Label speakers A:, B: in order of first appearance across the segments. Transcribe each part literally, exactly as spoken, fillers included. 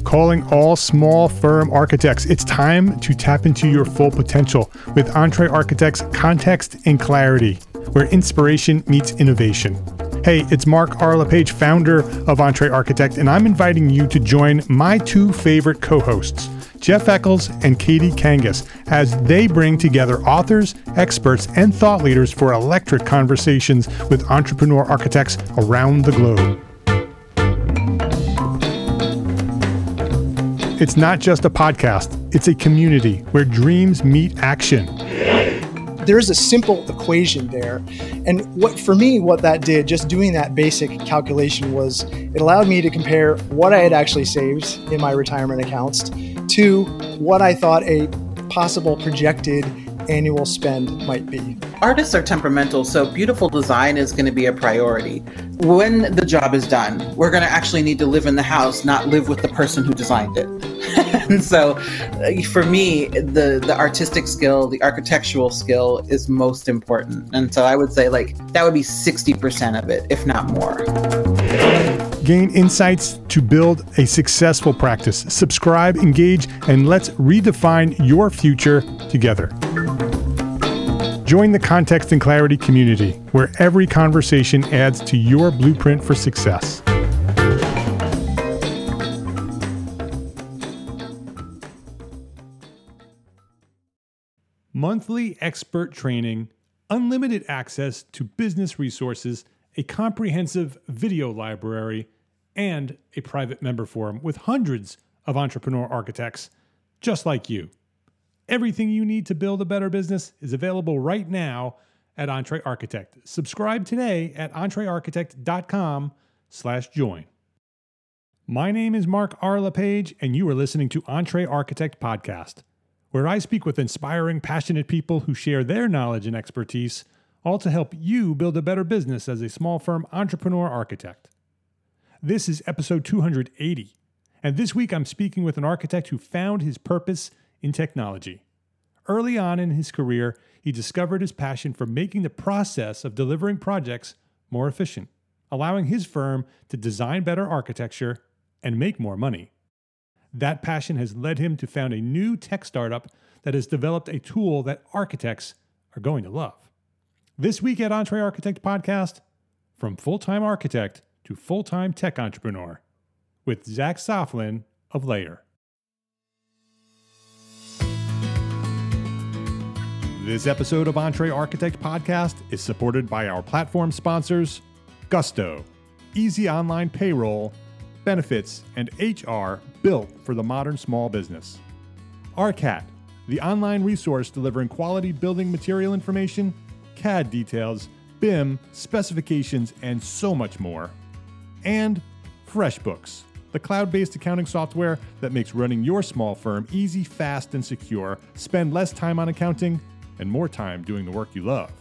A: calling all small firm architects. It's time to tap into your full potential with EntreArchitect's Context and Clarity, where inspiration meets innovation. Hey, it's Mark R. LePage, founder of EntreArchitect, and I'm inviting you to join my two favorite co-hosts, Jeff Eccles and Katie Kangas, as they bring together authors, experts, and thought leaders for electric conversations with entrepreneur architects around the globe. It's not just a podcast, it's a community where dreams meet action.
B: There's a simple equation there. And what for me, what that did, just doing that basic calculation, was it allowed me to compare what I had actually saved in my retirement accounts to what I thought a possible projected annual spend might be.
C: Artists are temperamental, so beautiful design is going to be a priority. When the job is done, we're going to actually need to live in the house, not live with the person who designed it. And so for me, the, the artistic skill, the architectural skill is most important. And so I would say like that would be sixty percent of it, if not more.
A: Gain insights to build a successful practice. Subscribe, engage, and let's redefine your future together. Join the Context and Clarity community, where every conversation adds to your blueprint for success. Monthly expert training, unlimited access to business resources, a comprehensive video library, and a private member forum with hundreds of entrepreneur architects just like you. Everything you need to build a better business is available right now at EntreArchitect. Subscribe today at entrearchitect.com slash join. My name is Mark R. LePage, and you are listening to EntreArchitect Podcast, where I speak with inspiring, passionate people who share their knowledge and expertise, all to help you build a better business as a small firm entrepreneur architect. This is episode two hundred eighty, and this week I'm speaking with an architect who found his purpose in technology. Early on in his career, he discovered his passion for making the process of delivering projects more efficient, allowing his firm to design better architecture and make more money. That passion has led him to found a new tech startup that has developed a tool that architects are going to love. This week at EntreArchitect Podcast, from full-time architect to full-time tech entrepreneur, with Zach Soflin of Layer. This episode of EntreArchitect Podcast is supported by our platform sponsors, Gusto, easy online payroll, benefits, and H R built for the modern small business. ARCAT, the online resource delivering quality building material information, C A D details, B I M, specifications, and so much more. And FreshBooks, the cloud-based accounting software that makes running your small firm easy, fast, and secure. Spend less time on accounting and more time doing the work you love.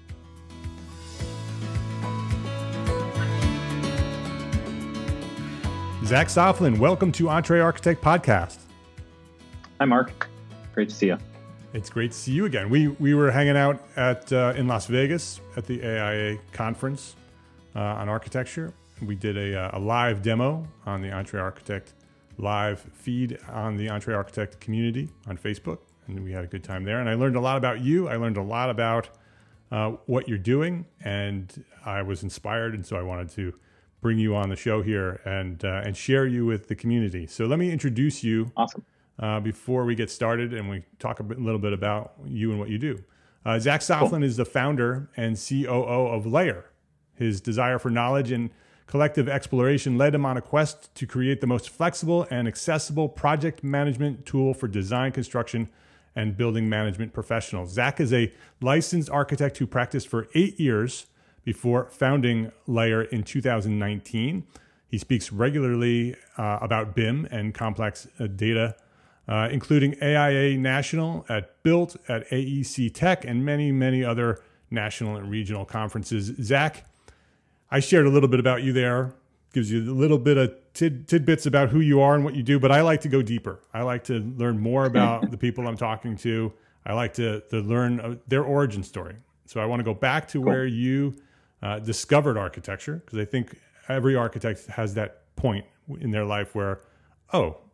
A: Zach Soflin, welcome to EntreArchitect Podcast.
D: Hi, Mark. Great to see you.
A: It's great to see you again. We we were hanging out at uh, in Las Vegas at the A I A conference uh, on architecture. We did a, a live demo on the EntreArchitect live feed on the EntreArchitect community on Facebook, and we had a good time there. And I learned a lot about you. I learned a lot about uh, what you're doing, and I was inspired, and so I wanted to bring you on the show here and uh, and share you with the community. So let me introduce you.
D: Awesome.
A: Uh, before we get started and we talk a, bit, a little bit about you and what you do. Uh, Zach Soflin cool. is the founder and C O O of Layer. His desire for knowledge and collective exploration led him on a quest to create the most flexible and accessible project management tool for design, construction, and building management professionals. Zach is a licensed architect who practiced for eight years before founding Layer in two thousand nineteen. He speaks regularly uh, about B I M and complex uh, data, uh, including A I A National, at Built, at A E C Tech, and many, many other national and regional conferences. Zach, I shared a little bit about you there, gives you a little bit of tid- tidbits about who you are and what you do, but I like to go deeper. I like to learn more about the people I'm talking to. I like to, to learn uh, their origin story. So I want to go back to cool. where you uh, discovered architecture, because I think every architect has that point in their life where, oh,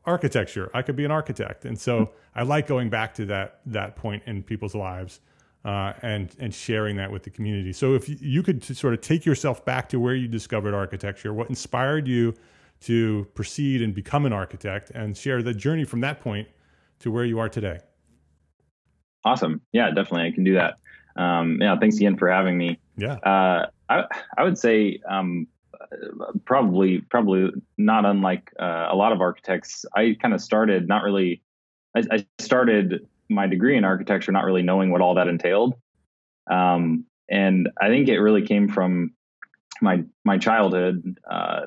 A: architecture. I could be an architect. And so I like going back to that that point in people's lives uh, and and sharing that with the community. So if you could sort of take yourself back to where you discovered architecture, what inspired you to proceed and become an architect, and share the journey from that point to where you are today.
D: Awesome. Yeah, definitely. I can do that. Um, yeah, thanks again for having me.
A: Yeah.
D: Uh, I, I would say um, probably probably not unlike uh, a lot of architects. I kind of started not really, I, I started my degree in architecture not really knowing what all that entailed. Um, and I think it really came from my my childhood. Uh,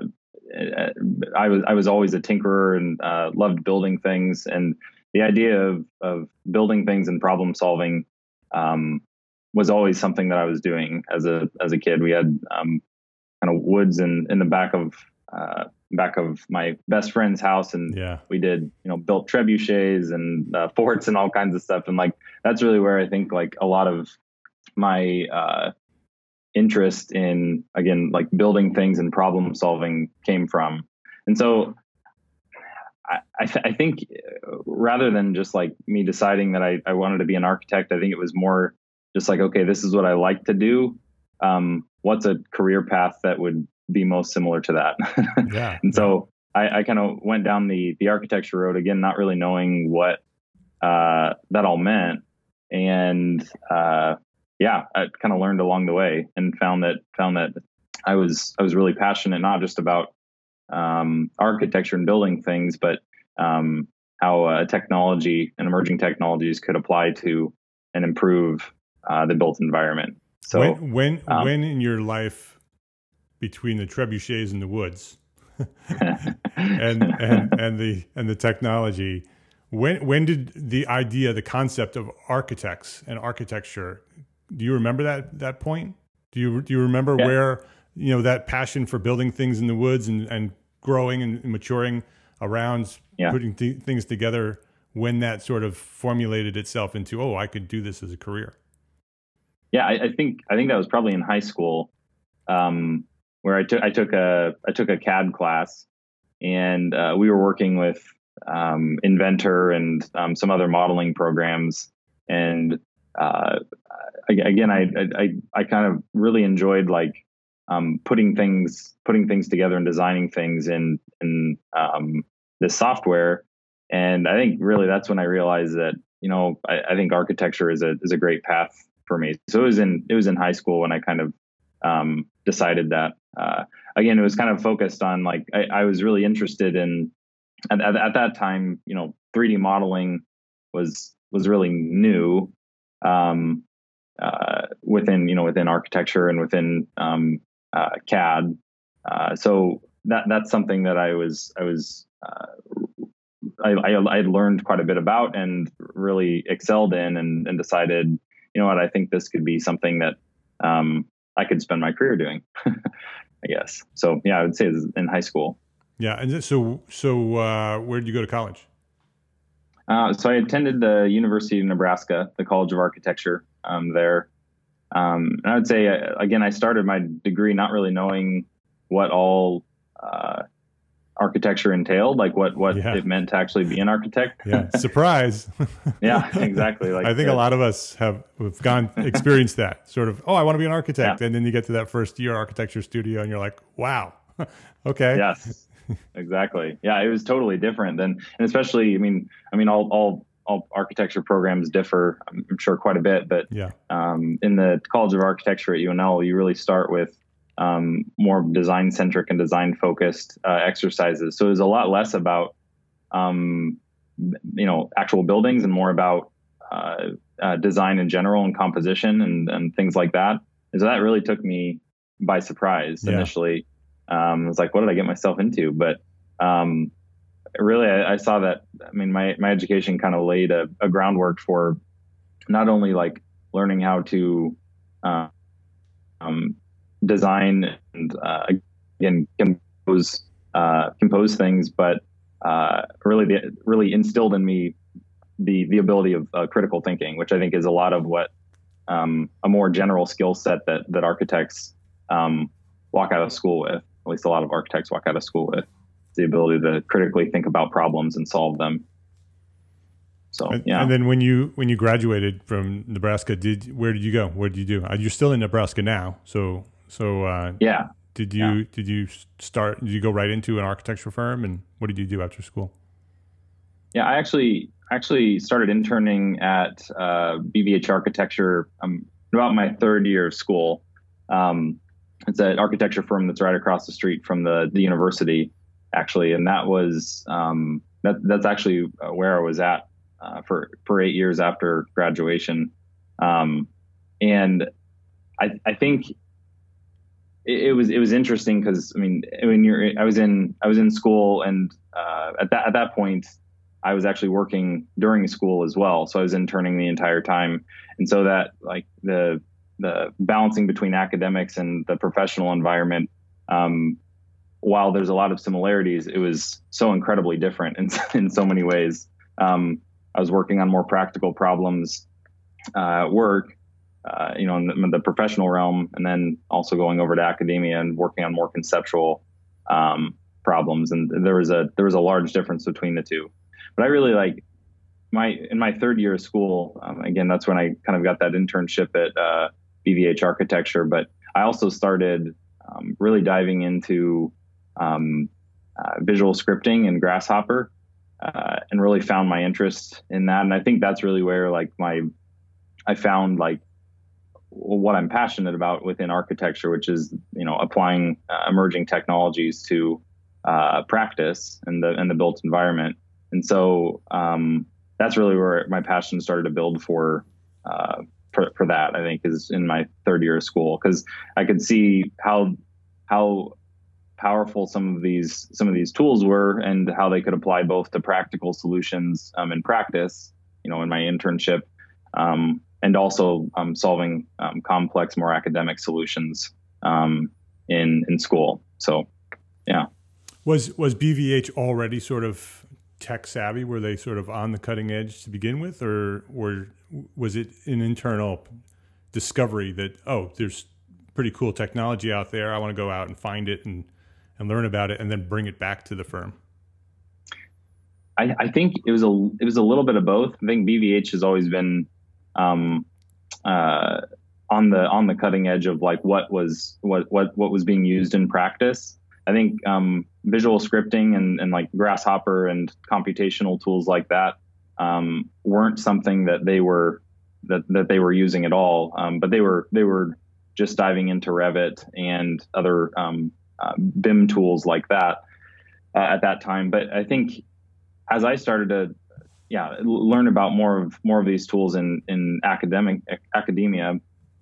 D: I was I was always a tinkerer and uh, loved building things, and the idea of of building things and problem solving um, was always something that I was doing as a as a kid. We had um, kind of woods in in the back of uh, back of my best friend's house, and
A: yeah.
D: we did you know built trebuchets and uh, forts and all kinds of stuff. And like that's really where I think like a lot of my uh, interest in, again, like building things and problem solving came from. And so I, I, th- I think rather than just like me deciding that I, I wanted to be an architect, I think it was more just like, okay, this is what I like to do. Um, what's a career path that would be most similar to that?
A: Yeah.
D: And so I, I kind of went down the, the architecture road, again, not really knowing what uh, that all meant. And uh, yeah, I kind of learned along the way and found that found that I was I was really passionate, not just about um, architecture and building things, but um, how uh, technology and emerging technologies could apply to and improve uh, the built environment. So
A: when when,
D: um,
A: when in your life, between the trebuchets in the woods and and and the and the technology, when when did the idea, the concept of architects and architecture, do you remember that that point? Do you do you remember
D: yeah.
A: where, you know, that passion for building things in the woods and, and growing and maturing around
D: yeah.
A: putting th- things together, when that sort of formulated itself into, oh, I could do this as a career?
D: Yeah, I, I think I think that was probably in high school, um, where I took I took a I took a C A D class, and uh, we were working with um, Inventor and um, some other modeling programs, and uh, again, I, I I kind of really enjoyed like um, putting things putting things together and designing things in in um, this software, and I think really that's when I realized that you know I, I think architecture is a is a great path for me. So it was in it was in high school when I kind of um, decided that. Uh, again, it was kind of focused on like I, I was really interested in at, at, at that time. You know, three D modeling was was really new. Um, uh, within, you know, within architecture and within um, uh, C A D. Uh, so that that's something that I was I was uh, I, I I learned quite a bit about and really excelled in, and, and decided, you know what, I think this could be something that um, I could spend my career doing, I guess. So yeah, I would say it's in high school.
A: Yeah, and so so uh, where did you go to college?
D: Uh, so I attended the University of Nebraska, the College of Architecture um, there. Um, and I would say, uh, again, I started my degree not really knowing what all uh, architecture entailed, like what, what
A: yeah.
D: it meant to actually be an architect.
A: Yeah, surprise.
D: Yeah, exactly. Like
A: I think
D: the,
A: a lot of us have, have gone experienced that sort of, oh, I want to be an architect.
D: Yeah.
A: And then you get to that first year architecture studio and you're like, wow, okay.
D: Yes. Exactly. Yeah, it was totally different than, and especially, I mean, I mean, all all all architecture programs differ, I'm sure, quite a bit. But
A: yeah,
D: um, in the College of Architecture at U N L, you really start with um, more design centric and design focused uh, exercises. So it was a lot less about, um, you know, actual buildings and more about uh, uh, design in general and composition and and things like that. And so that really took me by surprise
A: yeah.
D: initially. Um, I was like, what did I get myself into? But um, really, I, I saw that, I mean, my, my education kind of laid a, a groundwork for not only like learning how to uh, um, design and, uh, again, compose, uh, compose things, but uh, really, the, really instilled in me the, the ability of uh, critical thinking, which I think is a lot of what um, a more general skill set that, that architects um, walk out of school with. At least a lot of architects walk out of school with. the ability to critically think about problems and solve them. So,
A: and,
D: yeah.
A: And then when you when you graduated from Nebraska, did where did you go? What did you do? Uh, you're still in Nebraska now, so so uh,
D: yeah.
A: Did you yeah. did you start? Did you go right into an architecture firm, and what did you do after school?
D: Yeah, I actually actually started interning at uh, B V H Architecture um, about my third year of school. Um, it's an architecture firm that's right across the street from the the university, actually, and that was um, that that's actually where I was at uh, for for eight years after graduation, um, and I I think it, it was it was interesting because I mean when you're I was in I was in school, and uh, at that at that point I was actually working during school as well, so I was interning the entire time, and so that like the the balancing between academics and the professional environment, um, while there's a lot of similarities, it was so incredibly different in, in so many ways. Um, I was working on more practical problems uh, at work, uh, you know, in the, in the professional realm, and then also going over to academia and working on more conceptual um, problems. And there was a there was a large difference between the two. But I really like my in my third year of school. Um, again, that's when I kind of got that internship at uh, B V H Architecture. But I also started um, really diving into um, uh, visual scripting and Grasshopper, uh, and really found my interest in that. And I think that's really where like my I found like what I'm passionate about within architecture, which is you know applying uh, emerging technologies to uh, practice and the and the built environment. And so um, that's really where my passion started to build for, uh, for for that. I think is in my third year of school, because I could see how how powerful some of these some of these tools were, and how they could apply both to practical solutions um, in practice. You know, in my internship, um, and also um, solving um, complex, more academic solutions um, in in school. So, yeah.
A: Was was B V H already sort of tech savvy? Were they sort of on the cutting edge to begin with, or or was it an internal discovery that, oh, there's pretty cool technology out there, I want to go out and find it and and learn about it and then bring it back to the firm?
D: I, I think it was a it was a little bit of both. I think B V H has always been um, uh, on the on the cutting edge of like what was what what what was being used in practice. I think um, visual scripting and, and like Grasshopper and computational tools like that um, weren't something that they were that, that they were using at all. Um, but they were they were just diving into Revit and other um, uh, B I M tools like that uh, at that time. But I think as I started to yeah learn about more of more of these tools in in academic academia.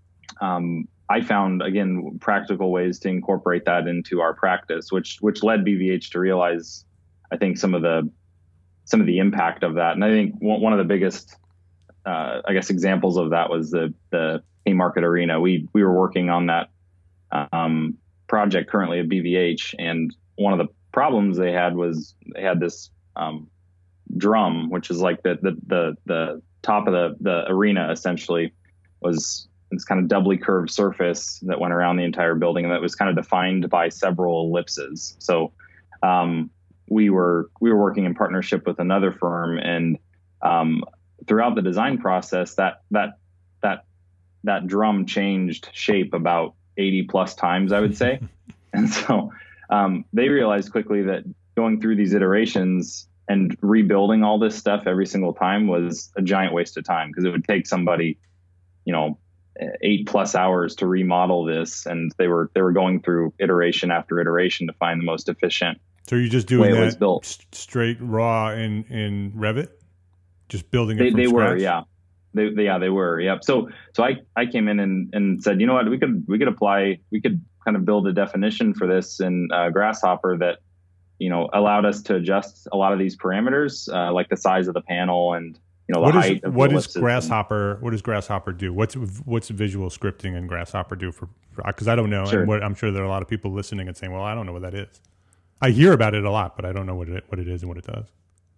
D: Um, I found, again, practical ways to incorporate that into our practice, which which led B V H to realize, I think, some of the some of the impact of that. And I think one of the biggest, uh, I guess, examples of that was the the Haymarket Arena. We we were working on that um, project currently at B V H, and one of the problems they had was they had this um, drum, which is like the the the, the top of the the arena essentially was this kind of doubly curved surface that went around the entire building, and that was kind of defined by several ellipses. So um, we were we were working in partnership with another firm, and um, throughout the design process, that that that that drum changed shape about eighty plus times, I would say. And so um, they realized quickly that going through these iterations and rebuilding all this stuff every single time was a giant waste of time, because it would take somebody, you know, eight plus hours to remodel this, and they were they were going through iteration after iteration to find the most efficient.
A: So you're just doing
D: way it was
A: that
D: built.
A: straight raw in in Revit, just building it
D: They
A: from
D: they
A: scratch?
D: were yeah, they, they yeah they were yep. So so I I came in and and said, you know what, we could we could apply we could kind of build a definition for this in uh, Grasshopper that you know allowed us to adjust a lot of these parameters, uh, like the size of the panel and you know the
A: what
D: height
A: is,
D: of
A: what
D: the
A: is Grasshopper? What does Grasshopper do? What's what's visual scripting and Grasshopper do for? Because I don't know,
D: Sure.
A: and what, I'm sure there are a lot of people listening and saying, "Well, I don't know what that is." I hear about it a lot, but I don't know what it what it is and what it does.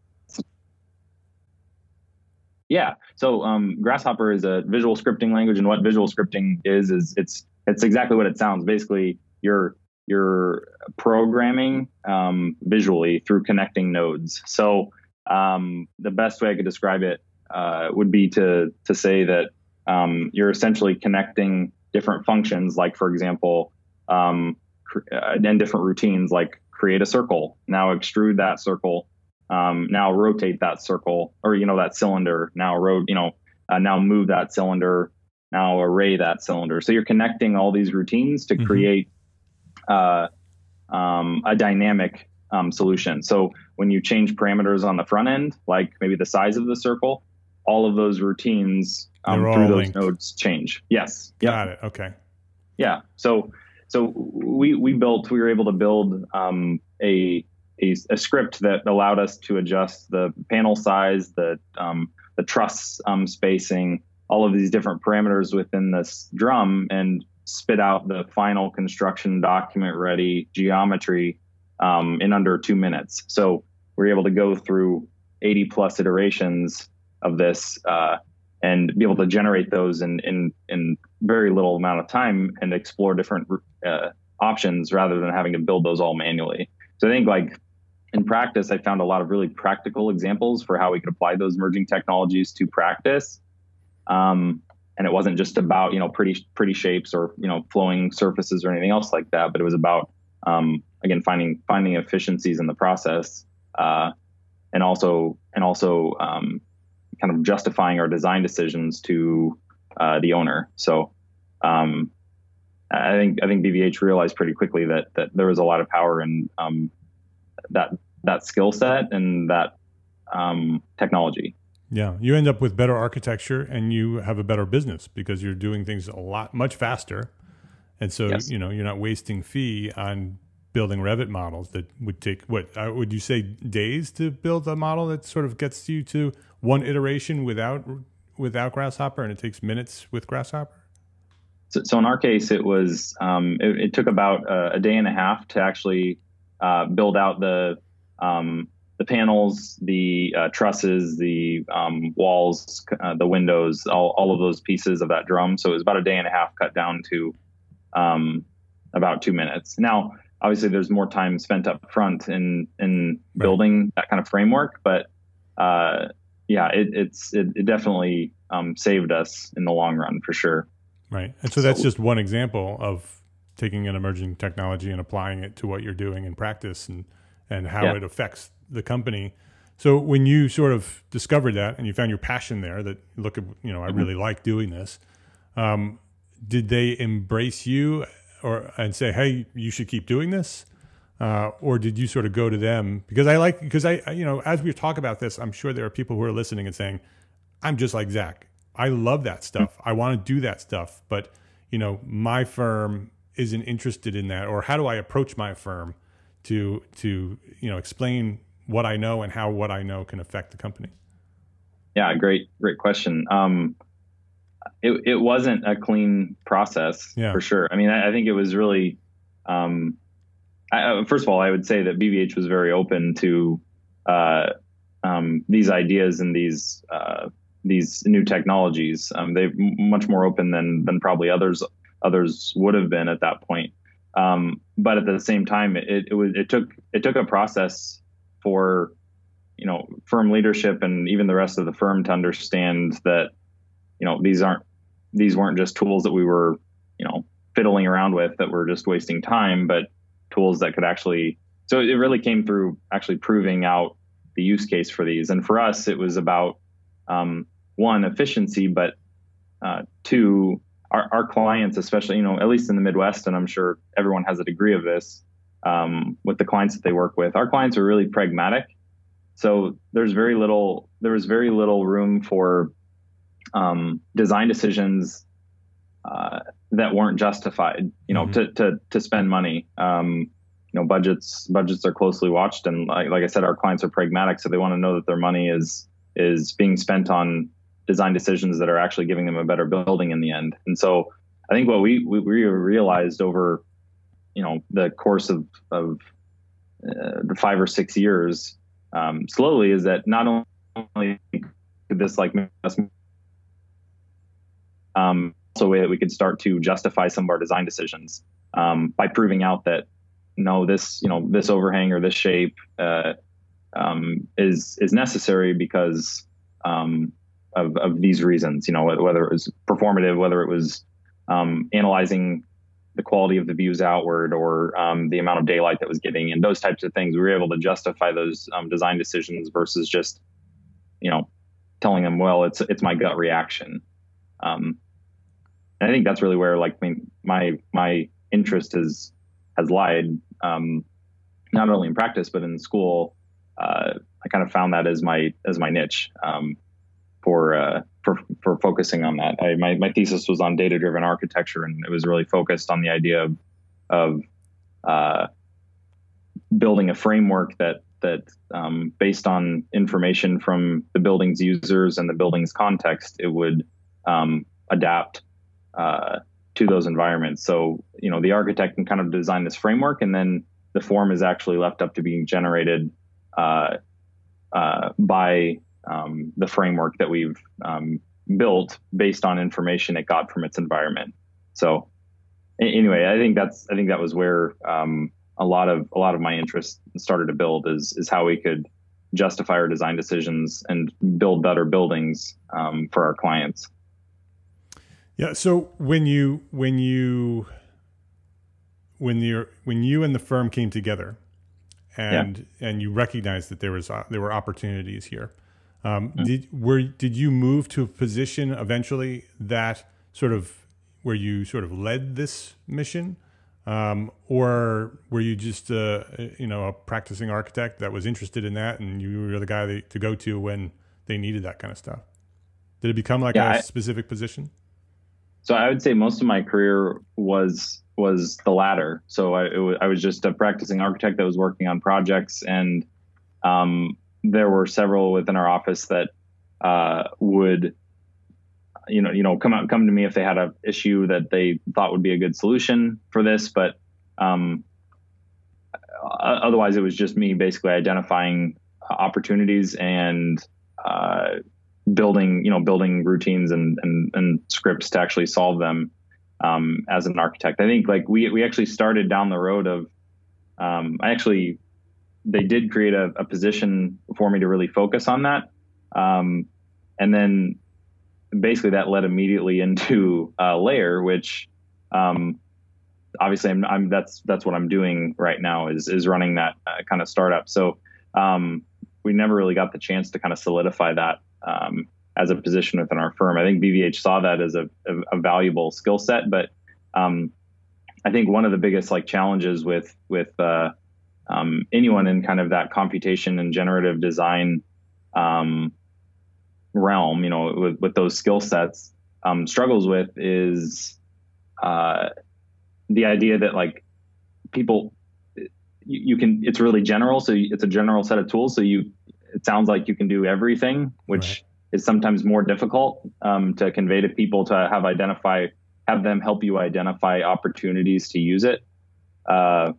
D: Yeah. So um, Grasshopper is a visual scripting language, and what visual scripting is is it's it's exactly what it sounds. Basically, you're you're programming um, visually through connecting nodes. So um, the best way I could describe it uh, would be to to say that um, you're essentially connecting different functions, like for example, um, cr- uh, and different routines, like create a circle, now extrude that circle, um, now rotate that circle, or you know that cylinder, now ro- you know uh, now move that cylinder, now array that cylinder. So you're connecting all these routines to mm-hmm. create uh, um, a dynamic um, solution. So when you change parameters on the front end, like maybe the size of the circle, all of those routines um, through those linked. nodes change. Yes.
A: Got yep. it. Okay.
D: Yeah. So so we we built we were able to build um, a, a a script that allowed us to adjust the panel size, the um, the truss um, spacing, all of these different parameters within this drum, and spit out the final construction document ready geometry um, in under two minutes. So we're able to go through eighty plus iterations of this uh, and be able to generate those in, in, in very little amount of time and explore different uh, options rather than having to build those all manually. So I think like in practice, I found a lot of really practical examples for how we could apply those merging technologies to practice. Um, And it wasn't just about, you know, pretty, pretty shapes or, you know, flowing surfaces or anything else like that, but it was about, um, again, finding, finding efficiencies in the process, uh, and also, and also, um, kind of justifying our design decisions to, uh, the owner. So, um, I think, I think B V H realized pretty quickly that, that there was a lot of power in, um, that, that skill set and that, um, technology.
A: Yeah, you end up with better architecture and you have a better business because you're doing things a lot, much faster. And so, yes. you know, you're not wasting fee on building Revit models that would take, what, uh, would you say days to build a model that sort of gets you to one iteration without without Grasshopper, and it takes minutes with Grasshopper?
D: So, so in our case, it was, um, it, it took about a, a day and a half to actually uh, build out the, um, the panels, the uh, trusses, the um, walls, uh, the windows, all, all of those pieces of that drum. So it was about a day and a half cut down to um, about two minutes. Now, obviously, there's more time spent up front in in building right. that kind of framework, but uh, yeah, it, it's it, it definitely um, saved us in the long run for sure.
A: Right, and so, so that's just one example of taking an emerging technology and applying it to what you're doing in practice and and how yeah. it affects the company. So when you sort of discovered that and you found your passion there, that look at, you know, I really mm-hmm. like doing this. Um, did they embrace you or and say, hey, you should keep doing this? Uh, or did you sort of go to them? Because I like, because I, you know, as we talk about this, I'm sure there are people who are listening and saying, I'm just like Zach. I love that stuff. Mm-hmm. I want to do that stuff. But, you know, my firm isn't interested in that. Or how do I approach my firm to, to, you know, explain what I know and how what I know can affect the company?
D: Yeah, great, great question. Um, it, it wasn't a clean process yeah. for sure. I mean, I, I think it was really, um, I, first of all, I would say that B V H was very open to uh, um, these ideas and these uh, these new technologies. Um, they're much more open than than probably others others would have been at that point. Um, but at the same time, it, it was it took it took a process for, you know, firm leadership and even the rest of the firm to understand that, you know, these aren't these weren't just tools that we were, you know, fiddling around with that were just wasting time, but tools that could actually. So it really came through actually proving out the use case for these. And for us, it was about um, one, efficiency, but uh, two, our, our clients, especially, you know, at least in the Midwest, and I'm sure everyone has a degree of this um, with the clients that they work with. Our clients are really pragmatic. So there's very little, there was very little room for um, design decisions uh, that weren't justified, you know, mm-hmm. to, to, to spend money. Um, you know, budgets, budgets are closely watched. And like, like I said, our clients are pragmatic. So they want to know that their money is, is being spent on design decisions that are actually giving them a better building in the end. And so I think what we, we, we realized over, you know, the course of, of uh, the five or six years, um, slowly is that not only could this like, um, also a way that we could start to justify some of our design decisions, um, by proving out that, no, this, you know, this overhang or this shape uh, um, is is necessary because um, of of these reasons. You know, whether it was performative, whether it was um, analyzing the quality of the views outward, or um, the amount of daylight that was getting in, those types of things. We were able to justify those um, design decisions versus just, you know, telling them, well, it's it's my gut reaction. Um, and I think that's really where, like, my my interest has has lied, um, not only in practice but in school. Uh, I kind of found that as my as my niche um, for uh, for for focusing on that. I, my my thesis was on data driven architecture, and it was really focused on the idea of of uh, building a framework that that um, based on information from the building's users and the building's context, it would um, adapt uh, to those environments. So, you know, the architect can kind of design this framework, and then the form is actually left up to being generated uh, uh, by um, the framework that we've um, built based on information it got from its environment. So, anyway, I think that's I think that was where um, a lot of a lot of my interest started to build is is how we could justify our design decisions and build better buildings um, for our clients.
A: Yeah. So when you when you when you when you and the firm came together, and yeah. and you recognized that there was uh, there were opportunities here, um, mm-hmm. did were did you move to a position eventually that sort of where you sort of led this mission, um, or were you just uh, you know a practicing architect that was interested in that, and you were the guy that, to go to when they needed that kind of stuff? Did it become like yeah, a I, specific position?
D: So I would say most of my career was was the latter. So I, it was, I was just a practicing architect that was working on projects, and um, there were several within our office that uh, would, you know, you know, come out, come to me if they had a issue that they thought would be a good solution for this. But um, otherwise, it was just me basically identifying opportunities and uh, building, you know, building routines and, and, and scripts to actually solve them um, as an architect. I think like we, we actually started down the road of, um, I actually, they did create a, a position for me to really focus on that. Um, and then basically that led immediately into uh, Layer, which um, obviously I'm, I'm, that's, that's what I'm doing right now is, is running that uh, kind of startup. So um, we never really got the chance to kind of solidify that um, as a position within our firm. I think B V H saw that as a, a, a valuable skill set, but um, I think one of the biggest like challenges with with uh, um, anyone in kind of that computation and generative design um, realm, you know, with, with those skill sets, um, struggles with is uh, the idea that like people, you, you can, it's really general. So it's a general set of tools. So you, it sounds like you can do everything, which right. is sometimes more difficult um, to convey to people, to have identify, have them help you identify opportunities to use it. Uh,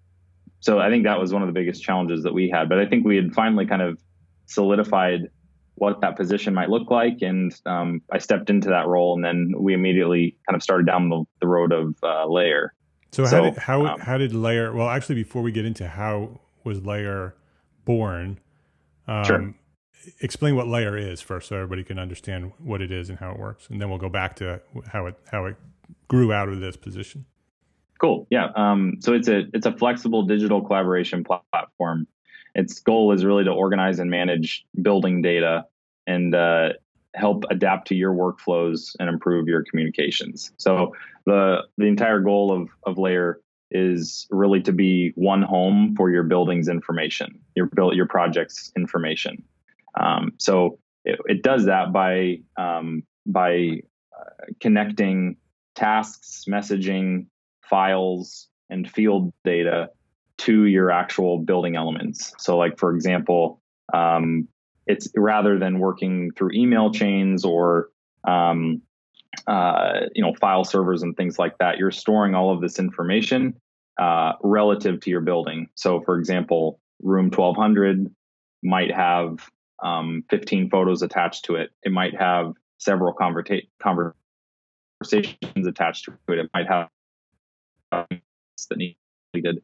D: so I think that was one of the biggest challenges that we had. But I think we had finally kind of solidified what that position might look like. And um, I stepped into that role, and then we immediately kind of started down the, the road of uh, Layer.
A: So, so how did, how, um, how did Layer, well, actually, before we get into how was Layer born, Um,
D: sure.
A: explain what Layer is first, so everybody can understand what it is and how it works, and then we'll go back to how it how it grew out of this position.
D: Cool. Yeah. Um, so it's a it's a flexible digital collaboration platform. Its goal is really to organize and manage building data and uh, help adapt to your workflows and improve your communications. So the the entire goal of of Layer is really to be one home for your building's information, your build, your project's information. Um, so it, it does that by um, by uh, connecting tasks, messaging, files, and field data to your actual building elements. So, like for example, um, it's rather than working through email chains or um, Uh, you know, file servers and things like that, you're storing all of this information uh, relative to your building. So, for example, room twelve hundred might have um, fifteen photos attached to it. It might have several conversa- conversations attached to it. It might have that needed.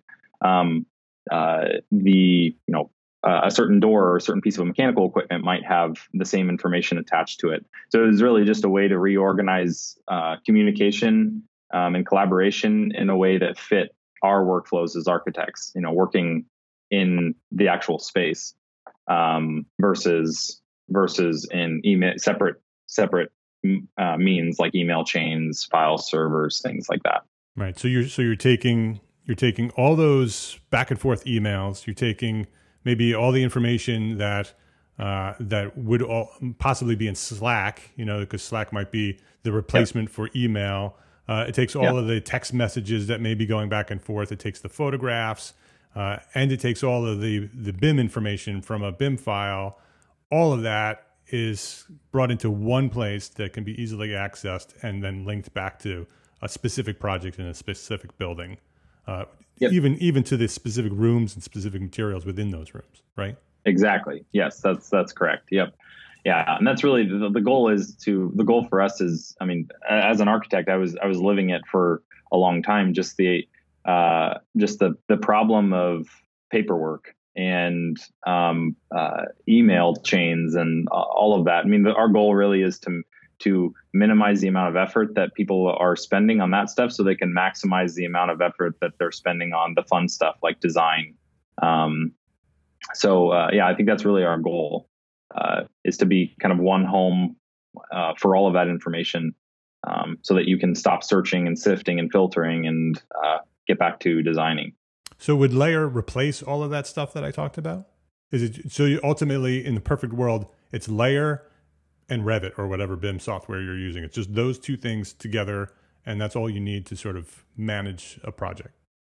D: um, uh, the, you know, uh, a certain door or a certain piece of mechanical equipment might have the same information attached to it. So it was really just a way to reorganize uh, communication um, and collaboration in a way that fit our workflows as architects, you know, working in the actual space um, versus versus in email separate separate uh, means like email chains, file servers, things like that.
A: Right. So you're so you're taking you're taking all those back and forth emails. You're taking maybe all the information that uh, that would all possibly be in Slack, you know, because Slack might be the replacement yep. for email. Uh, it takes all yep. of the text messages that may be going back and forth. It takes the photographs, uh, and it takes all of the the B I M information from a B I M file. All of that is brought into one place that can be easily accessed and then linked back to a specific project in a specific building. Uh, Yep. Even even to the specific rooms and specific materials within those rooms, right?
D: Exactly. Yes, that's that's correct. Yep. Yeah, and that's really the, the goal is to the goal for us is, I mean, as an architect, I was I was living it for a long time. Just the uh, just the the problem of paperwork and um, uh, email chains and all of that. I mean, the, our goal really is to to minimize the amount of effort that people are spending on that stuff so they can maximize the amount of effort that they're spending on the fun stuff like design. Um, so, uh, yeah, I think that's really our goal, uh, is to be kind of one home uh, for all of that information um, so that you can stop searching and sifting and filtering and uh, get back to designing.
A: So would Layer replace all of that stuff that I talked about? Is it so you ultimately, in the perfect world, it's Layer and Revit or whatever B I M software you're using? It's just those two things together, and that's all you need to sort of manage a project.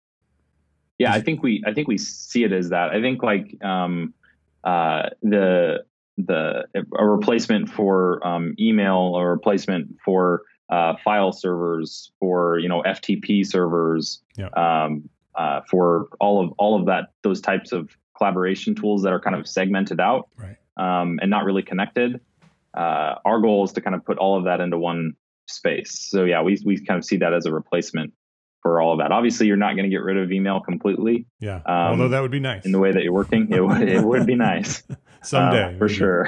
D: Yeah, I think we I think we see it as that. I think like um, uh, the the a replacement for um, email or replacement for uh, file servers, for you know F T P servers, yeah. um, uh, for all of all of that, those types of collaboration tools that are kind of segmented out,
A: right.
D: um, and not really connected. Uh, our goal is to kind of put all of that into one space. So yeah, we we kind of see that as a replacement for all of that. Obviously, you're not going to get rid of email completely.
A: Yeah, um, although that would be nice.
D: In the way that you're working, it would, it would be nice.
A: Someday.
D: Uh, for sure.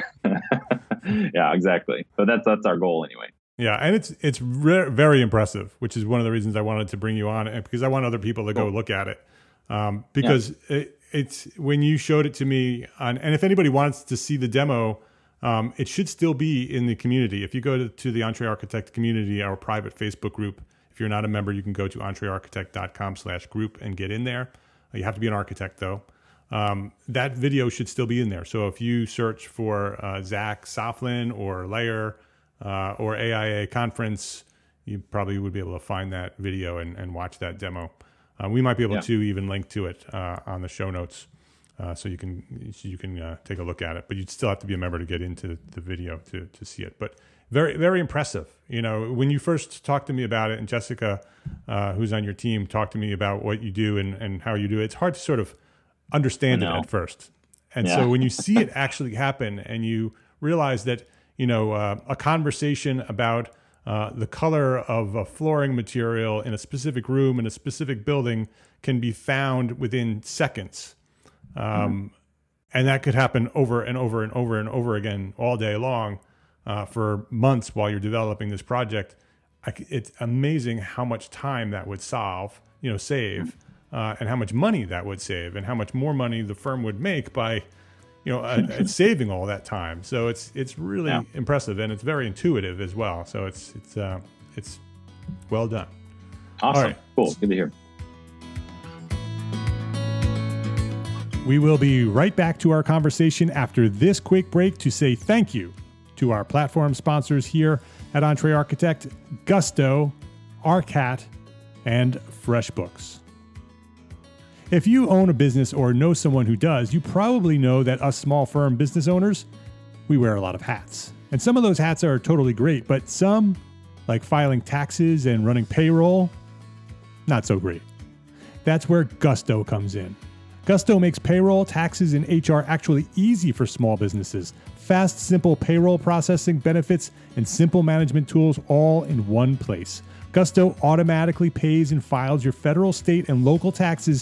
D: Yeah, exactly. But that's that's our goal anyway.
A: Yeah, and it's it's re- very impressive, which is one of the reasons I wanted to bring you on, and because I want other people to go look at it. Um, because yeah. it, it's when you showed it to me, on, and if anybody wants to see the demo, Um, it should still be in the community. If you go to, to the EntreArchitect community, our private Facebook group, if you're not a member, you can go to entrearchitect.com slash group and get in there. You have to be an architect, though. Um, that video should still be in there. So if you search for uh, Zach Soflin or Layer uh, or A I A conference, you probably would be able to find that video and, and watch that demo. Uh, we might be able yeah. to even link to it uh, on the show notes. Uh, so you can so you can uh, take a look at it, but you'd still have to be a member to get into the video to to see it. But very very impressive. You know, when you first talked to me about it, and Jessica, uh, who's on your team, talked to me about what you do and, and how you do it, it's hard to sort of understand it at first. And yeah. so when you see it actually happen, and you realize that you know uh, a conversation about uh, the color of a flooring material in a specific room in a specific building can be found within seconds. Um, mm-hmm. And that could happen over and over and over and over again all day long uh, for months while you're developing this project. I, it's amazing how much time that would solve, you know, save, uh, and how much money that would save, and how much more money the firm would make by, you know, uh, saving all that time. So it's it's really yeah. impressive, and it's very intuitive as well. So it's it's uh, it's well done.
D: Awesome, all right. Cool, good to hear.
A: We will be right back to our conversation after this quick break to say thank you to our platform sponsors here at EntreArchitect, Gusto, Arcat, and FreshBooks. If you own a business or know someone who does, you probably know that us small firm business owners, we wear a lot of hats. And some of those hats are totally great, but some, like filing taxes and running payroll, not so great. That's where Gusto comes in. Gusto makes payroll, taxes, and H R actually easy for small businesses. Fast, simple payroll processing, benefits, and simple management tools all in one place. Gusto automatically pays and files your federal, state, and local taxes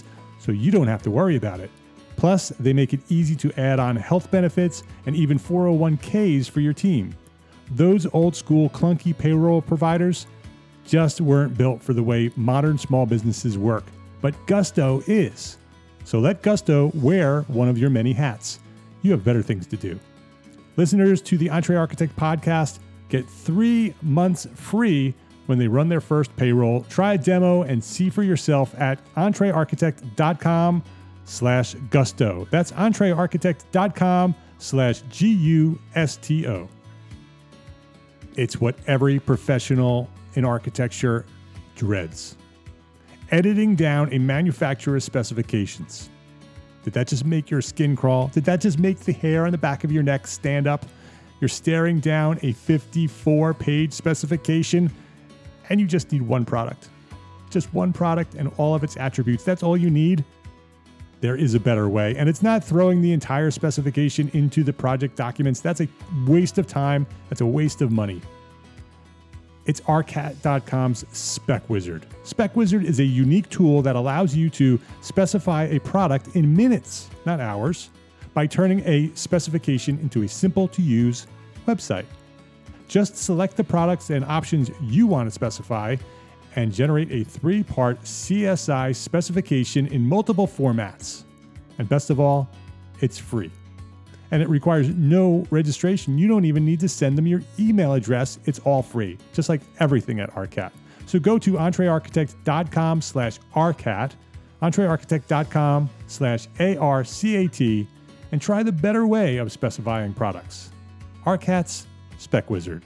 A: so you don't have to worry about it. Plus, they make it easy to add on health benefits and even four oh one k's for your team. Those old school clunky payroll providers just weren't built for the way modern small businesses work, but Gusto is. So let Gusto wear one of your many hats. You have better things to do. Listeners to the EntreArchitect podcast get three months free when they run their first payroll. Try a demo and see for yourself at entrearchitect.com slash gusto. That's entrearchitect.com slash G U S T O. It's what every professional in architecture dreads. Editing down a manufacturer's specifications. Did that just make your skin crawl? Did that just make the hair on the back of your neck stand up? You're staring down a fifty-four page specification and you just need one product. Just one product and all of its attributes. That's all you need. There is a better way. And it's not throwing the entire specification into the project documents. That's a waste of time. That's a waste of money. It's arcat dot com's Spec Wizard. Spec Wizard is a unique tool that allows you to specify a product in minutes, not hours, by turning a specification into a simple-to-use website. Just select the products and options you want to specify and generate a three-part C S I specification in multiple formats. And best of all, it's free. And it requires no registration. You don't even need to send them your email address. It's all free, just like everything at ARCAT. So go to entrearchitect.com slash ARCAT, entrearchitect.com slash A-R-C-A-T, and try the better way of specifying products. ARCAT's Spec Wizard.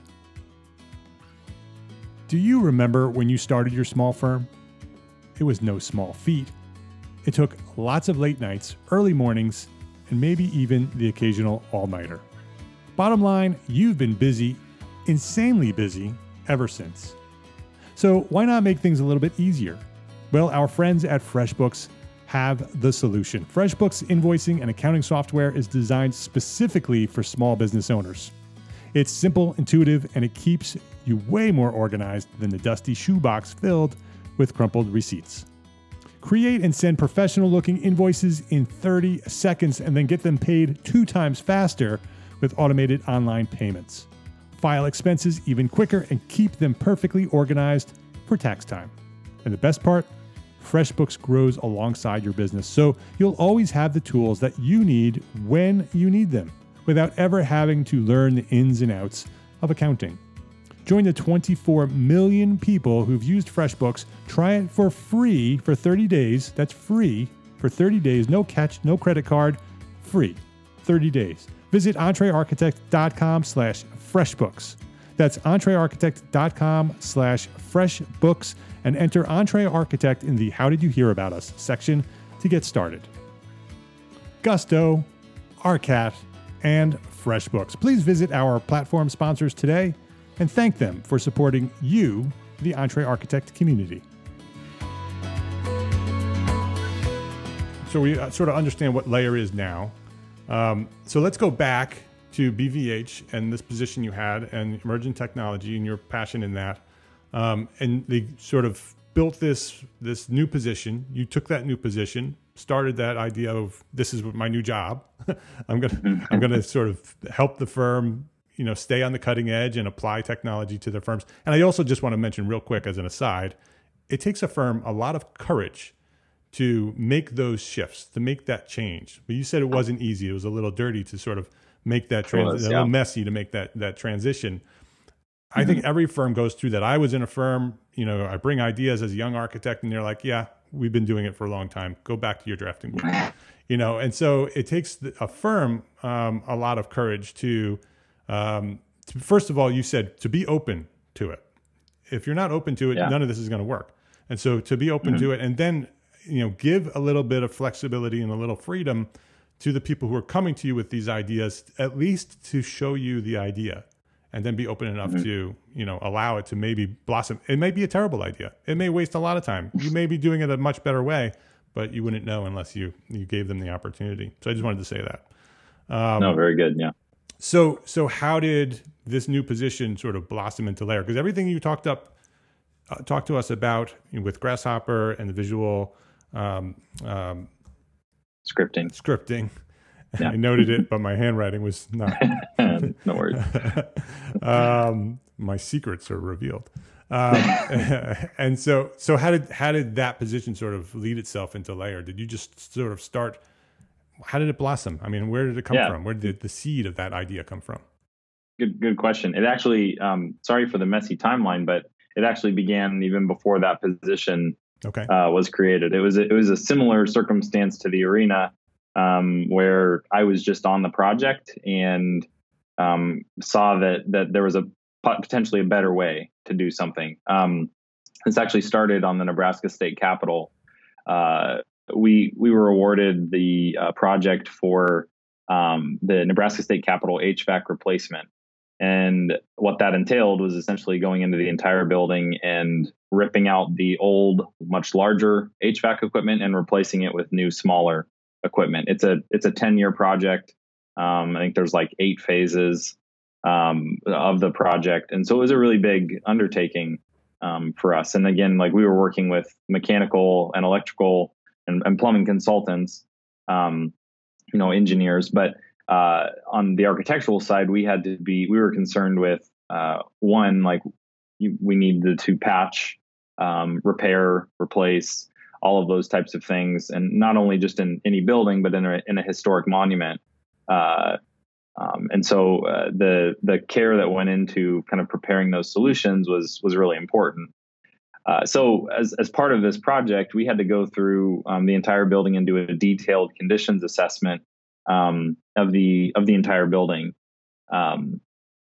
A: Do you remember when you started your small firm? It was no small feat. It took lots of late nights, early mornings, and maybe even the occasional all-nighter. Bottom line, you've been busy, insanely busy, ever since. So why not make things a little bit easier? Well, our friends at FreshBooks have the solution. FreshBooks invoicing and accounting software is designed specifically for small business owners. It's simple, intuitive, and it keeps you way more organized than the dusty shoebox filled with crumpled receipts. Create and send professional-looking invoices in thirty seconds and then get them paid two times faster with automated online payments. File expenses even quicker and keep them perfectly organized for tax time. And the best part? FreshBooks grows alongside your business, so you'll always have the tools that you need when you need them, without ever having to learn the ins and outs of accounting. Join the twenty-four million people who've used FreshBooks. Try it for free for thirty days. That's free for thirty days. No catch, no credit card. Free. thirty days. Visit entrearchitect.com slash freshbooks. That's entrearchitect.com slash freshbooks and enter EntreArchitect in the How Did You Hear About Us section to get started. Gusto, ARCAT, and FreshBooks. Please visit our platform sponsors today and thank them for supporting you, the EntreArchitect community. So we uh, sort of understand what layer is now. Um, so let's go back to B V H and this position you had and emerging technology and your passion in that. Um, and they sort of built this this new position. You took that new position, started that idea of this is my new job. I'm gonna I'm gonna sort of help the firm, you know, stay on the cutting edge and apply technology to their firms. And I also just want to mention real quick as an aside, it takes a firm a lot of courage to make those shifts, to make that change. But you said it wasn't easy. It was a little dirty to sort of make that transition, yeah. a little messy to make that that transition. I mm-hmm. think every firm goes through that. I was in a firm, you know, I bring ideas as a young architect and they're like, yeah, we've been doing it for a long time. Go back to your drafting board. You know, and so it takes a firm um, a lot of courage to, um, to, first of all, you said to be open to it. If you're not open to it, yeah. none of this is going to work. And so to be open mm-hmm. to it and then, you know, give a little bit of flexibility and a little freedom to the people who are coming to you with these ideas, at least to show you the idea and then be open enough mm-hmm. to, you know, allow it to maybe blossom. It may be a terrible idea. It may waste a lot of time. You may be doing it a much better way, but you wouldn't know unless you, you gave them the opportunity. So I just wanted to say that. Um,
D: no, very good. Yeah.
A: So, so how did this new position sort of blossom into layer? Because everything you talked up, uh, talked to us about, you know, with Grasshopper and the visual, um, um,
D: Scripting.
A: Scripting.
D: Yeah.
A: I noted it, but my handwriting was not.
D: No worries.
A: um, my secrets are revealed. Um, and so, so how did how did that position sort of lead itself into Layer? Did you just sort of start? How did it blossom? I mean, where did it come
D: Yeah.
A: from? Where did the seed of that idea come from?
D: Good, good question. It actually, um, sorry for the messy timeline, but it actually began even before that position
A: Okay.
D: uh, was created. It was it was a similar circumstance to the arena, um, where I was just on the project and um, saw that that there was a potentially a better way to do something. Um, this actually started on the Nebraska State Capitol. Uh, we we were awarded the uh, project for um, the Nebraska State Capitol H V A C replacement. And what that entailed was essentially going into the entire building and ripping out the old, much larger H V A C equipment and replacing it with new, smaller equipment. It's a it's a ten-year project. Um, I think there's like eight phases um, of the project, and so it was a really big undertaking um, for us. And again, like we were working with mechanical and electrical and, and plumbing consultants, um, you know, engineers, but Uh, on the architectural side, we had to be, we were concerned with, uh, one, like you, we needed to patch, um, repair, replace, all of those types of things. And not only just in any building, but in a, in a historic monument. Uh, um, and so uh, the, the care that went into kind of preparing those solutions was, was really important. Uh, so as, as part of this project, we had to go through um, the entire building and do a detailed conditions assessment Um, of the of the entire building, um,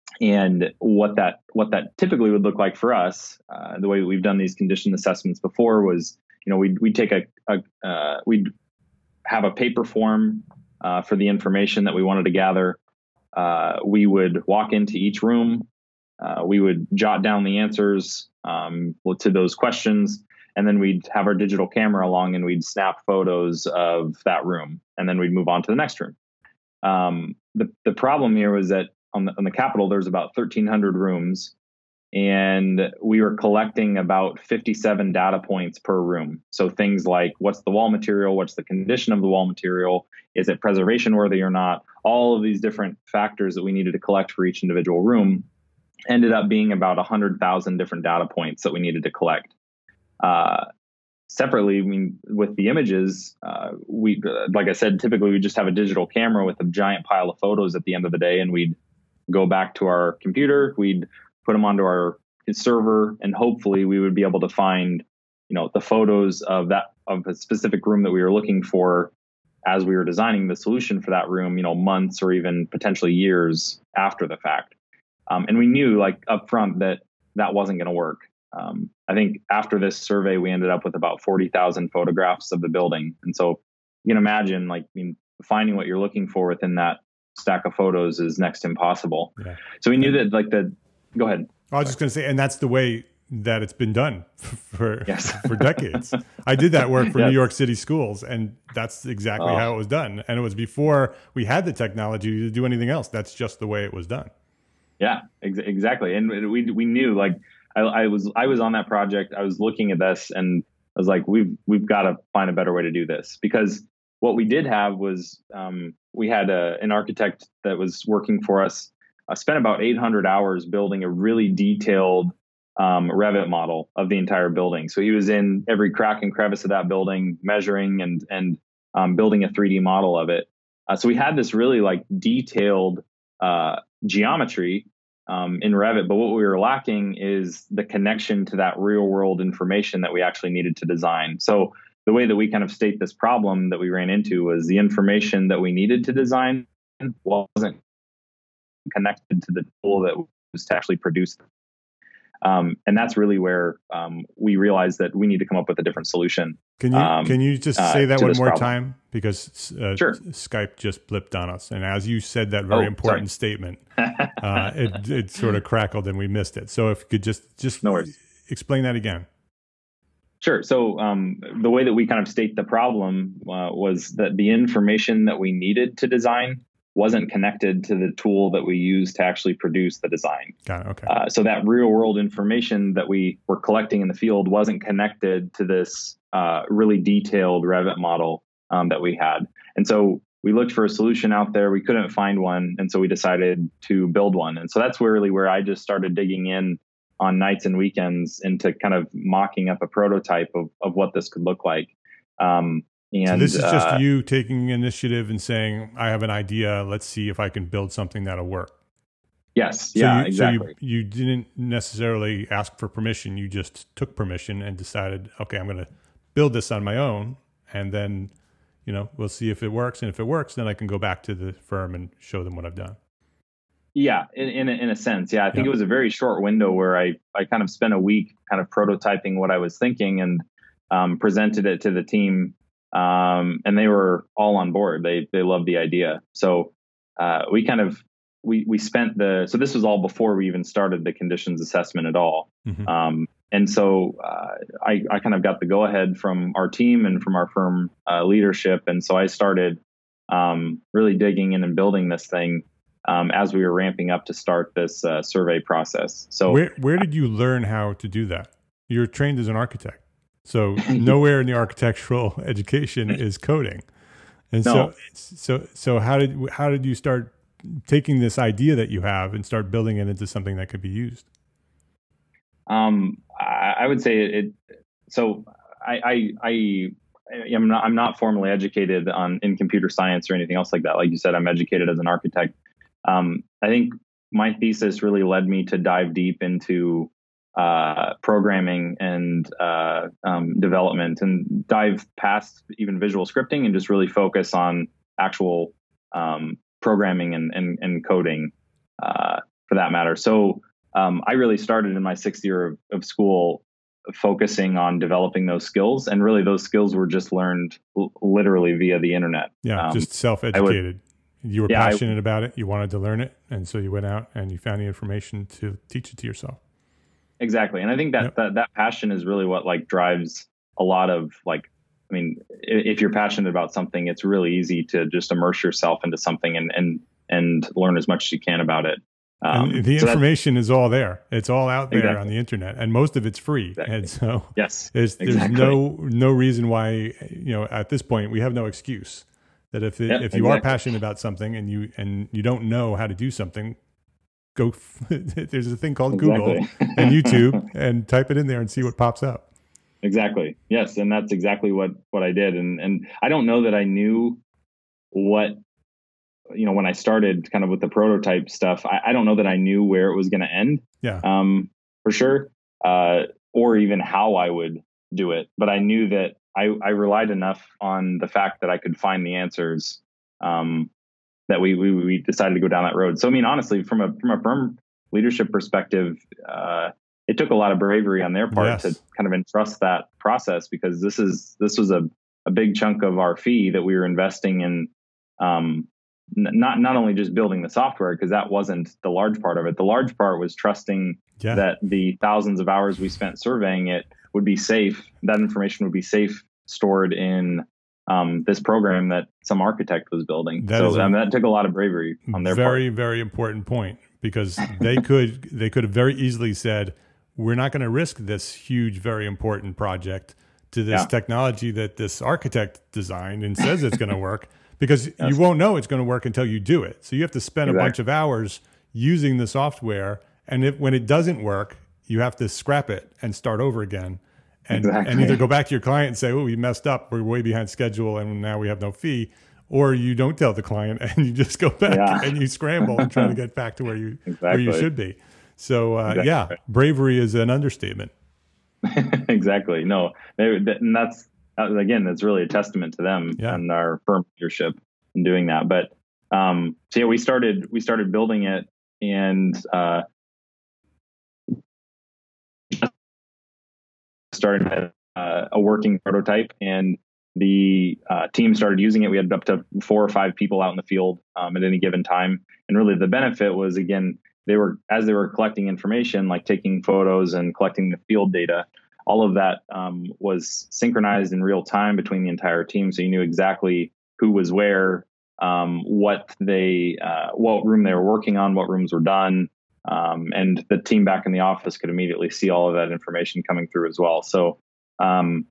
D: and what that what that typically would look like for us. Uh, the way that we've done these condition assessments before was, you know, we'd we'd take a, a uh, we'd have a paper form uh, for the information that we wanted to gather. Uh, we would walk into each room. Uh, we would jot down the answers um, to those questions. And then we'd have our digital camera along and we'd snap photos of that room. And then we'd move on to the next room. Um, the, the problem here was that on the, on the Capitol, there's about thirteen hundred rooms. And we were collecting about fifty-seven data points per room. So things like, what's the wall material? What's the condition of the wall material? Is it preservation worthy or not? All of these different factors that we needed to collect for each individual room ended up being about one hundred thousand different data points that we needed to collect. Uh, separately, I mean, with the images, uh, we, like I said, typically we just have a digital camera with a giant pile of photos at the end of the day, and we'd go back to our computer, we'd put them onto our server, and hopefully we would be able to find, you know, the photos of that, of a specific room that we were looking for as we were designing the solution for that room, you know, months or even potentially years after the fact. Um, and we knew, like, up front that that wasn't going to work. Um, I think after this survey, we ended up with about forty thousand photographs of the building. And so you can imagine, like, I mean, finding what you're looking for within that stack of photos is next to impossible. Yeah. So we knew that, like, the, go ahead.
A: I was just going to say, and that's the way that it's been done for,
D: yes.
A: for decades. I did that work for
D: yes.
A: New York City schools, and that's exactly oh. how it was done. And it was before we had the technology to do anything else. That's just the way it was done.
D: Yeah, ex- exactly. And we, we knew, like, I, I was I was on that project. I was looking at this, and I was like, we've we've got to find a better way to do this, because what we did have was um, we had a, an architect that was working for us. I spent about eight hundred hours building a really detailed um, Revit model of the entire building. So he was in every crack and crevice of that building, measuring and and um, building a three D model of it. Uh, so we had this really, like, detailed uh, geometry Um, in Revit, but what we were lacking is the connection to that real world information that we actually needed to design. So the way that we kind of state this problem that we ran into was the information that we needed to design wasn't connected to the tool that was to actually produce them. Um, and that's really where um, we realized that we need to come up with a different solution.
A: Can you
D: um,
A: can you just say that
D: uh,
A: one more
D: problem.
A: time? Because uh,
D: sure.
A: Skype just blipped on us. And as you said that very
D: oh,
A: important
D: sorry.
A: statement, uh, it, it sort of crackled and we missed it. So if you could just, just
D: no worries.
A: Explain that again.
D: Sure. So um, the way that we kind of state the problem uh, was that the information that we needed to design wasn't connected to the tool that we used to actually produce the design.
A: Got it. Okay.
D: Uh, so that real world information that we were collecting in the field wasn't connected to this uh, really detailed Revit model um, that we had. And so we looked for a solution out there. We couldn't find one. And so we decided to build one. And so that's really where I just started digging in on nights and weekends into kind of mocking up a prototype of, of what this could look like. Um, and
A: so this is just
D: uh,
A: you taking initiative and saying, I have an idea. Let's see if I can build something that'll work.
D: Yes.
A: So
D: yeah,
A: you,
D: exactly.
A: So you, you didn't necessarily ask for permission. You just took permission and decided, okay, I'm going to build this on my own. And then, you know, we'll see if it works. And if it works, then I can go back to the firm and show them what I've done.
D: Yeah, in in a, in a sense. Yeah, I think
A: yeah.
D: it was a very short window where I, I kind of spent a week kind of prototyping what I was thinking and um, presented it to the team. Um, and they were all on board. They they loved the idea. So uh, we kind of, we we spent the, so this was all before we even started the conditions assessment at all. Mm-hmm. Um, and so uh, I, I kind of got the go ahead from our team and from our firm uh, leadership. And so I started um, really digging in and building this thing Um, as we were ramping up to start this uh, survey process. So
A: where where did you learn how to do that? You're trained as an architect. So nowhere in the architectural education is coding. And
D: no.
A: so so so how did how did you start taking this idea that you have and start building it into something that could be used?
D: Um, I, I would say it, so I I, I I'm not I'm not formally educated on in computer science or anything else like that. Like you said, I'm educated as an architect. Um, I think my thesis really led me to dive deep into uh, programming and uh, um, development, and dive past even visual scripting and just really focus on actual um, programming and, and, and coding uh, for that matter. So um, I really started in my sixth year of, of school focusing on developing those skills, and really those skills were just learned l- literally via the internet.
A: Yeah,
D: um,
A: just self-educated. You were
D: yeah,
A: passionate
D: I,
A: about it. You wanted to learn it. And so you went out and you found the information to teach it to yourself.
D: Exactly. And I think that, yep. that, that passion is really what like drives a lot of like, I mean, if you're passionate about something, it's really easy to just immerse yourself into something and, and, and learn as much as you can about it.
A: Um, and the so information is all there. It's all out there
D: exactly.
A: on the internet, and most of it's free. Exactly. And so
D: yes,
A: there's, there's
D: exactly.
A: no, no reason why, you know, at this point we have no excuse. That if it,
D: yep,
A: if you
D: exactly.
A: are passionate about something and you and you don't know how to do something, go. There's a thing called
D: exactly.
A: Google and YouTube, and type it in there and see what pops up.
D: Exactly. Yes, and that's exactly what what I did. And and I don't know that I knew what, you know, when I started kind of with the prototype stuff. I, I don't know that I knew where it was going to end.
A: Yeah.
D: Um, for sure. Uh, or even how I would do it, but I knew that. I, I relied enough on the fact that I could find the answers um, that we, we we decided to go down that road. So, I mean, honestly, from a from a firm leadership perspective, uh, it took a lot of bravery on their part
A: yes.
D: to kind of entrust that process, because this is this was a, a big chunk of our fee that we were investing in. Um, n- not not only just building the software, because that wasn't the large part of it. The large part was trusting
A: yeah.
D: that the thousands of hours we spent surveying it would be safe. That information would be safe stored in um, this program that some architect was building.
A: That
D: so
A: a,
D: um, that took a lot of bravery on their
A: very,
D: part.
A: Very, very important point, because they could they could have very easily said, we're not going to risk this huge, very important project to this
D: yeah.
A: technology that this architect designed and says it's going to work, because
D: yes.
A: you won't know it's going to work until you do it. So you have to spend
D: exactly.
A: a bunch of hours using the software, and if, when it doesn't work, you have to scrap it and start over again. And,
D: exactly.
A: and either go back to your client and say, oh, we messed up, we're way behind schedule, and now we have no fee, or you don't tell the client and you just go back
D: yeah.
A: and you scramble and try to get back to where you
D: exactly.
A: where you should be. So uh,
D: exactly.
A: yeah, bravery is an understatement.
D: exactly. No, they, and that's again, that's really a testament to them
A: yeah.
D: and our firm leadership in doing that. But um, so yeah, we started we started building it, and uh, started uh, a working prototype, and the uh, team started using it. We had up to four or five people out in the field um, at any given time. And really the benefit was, again, they were, as they were collecting information, like taking photos and collecting the field data, all of that um, was synchronized in real time between the entire team. So you knew exactly who was where, um, what they, uh, what room they were working on, what rooms were done. Um, and the team back in the office could immediately see all of that information coming through as well. So, um,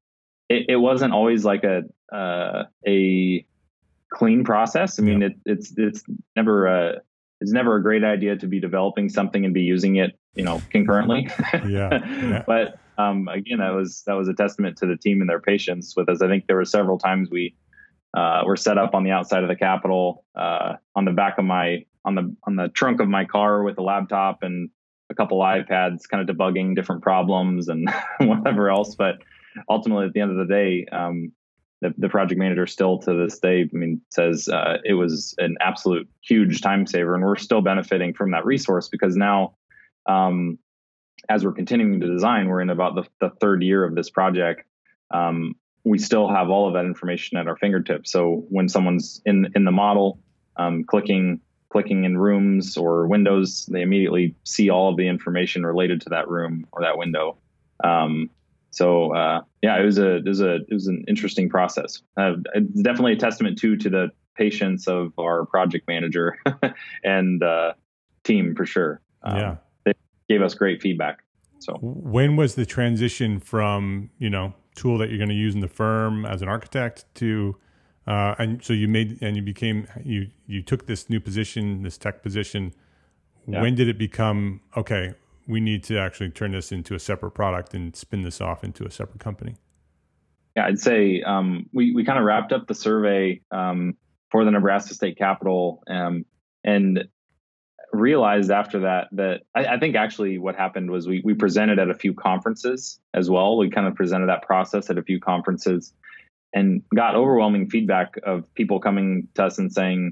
D: it, it wasn't always like a uh, a clean process. I mean, yeah. it, it's it's never a it's never a great idea to be developing something and be using it, you know, concurrently.
A: yeah. yeah.
D: But um, again, that was that was a testament to the team and their patience with us. I think there were several times we uh, were set up on the outside of the Capitol, uh, on the back of my on the on the trunk of my car with a laptop and a couple iPads, kind of debugging different problems and whatever else. But ultimately, at the end of the day, um, the, the project manager still to this day, I mean, says uh, it was an absolute huge time saver, and we're still benefiting from that resource because now, um, as we're continuing to design, we're in about the, the third year of this project. Um, we still have all of that information at our fingertips. So when someone's in in the model, um, clicking clicking in rooms or windows, they immediately see all of the information related to that room or that window. Um, so uh, yeah, it was a it was a it was an interesting process. Uh, it's definitely a testament too to the patience of our project manager and uh, team for sure. Um,
A: yeah,
D: they gave us great feedback. So
A: when was the transition from, you know, tool that you're going to use in the firm as an architect to Uh, and so you made, and you became, you, you took this new position, this tech position. Yeah. When did it become, okay, we need to actually turn this into a separate product and spin this off into a separate company?
D: Yeah, I'd say um, we, we kind of wrapped up the survey um, for the Nebraska State Capitol um, and realized after that, that I, I think actually what happened was we, we presented at a few conferences as well. We kind of presented that process at a few conferences and got overwhelming feedback of people coming to us and saying,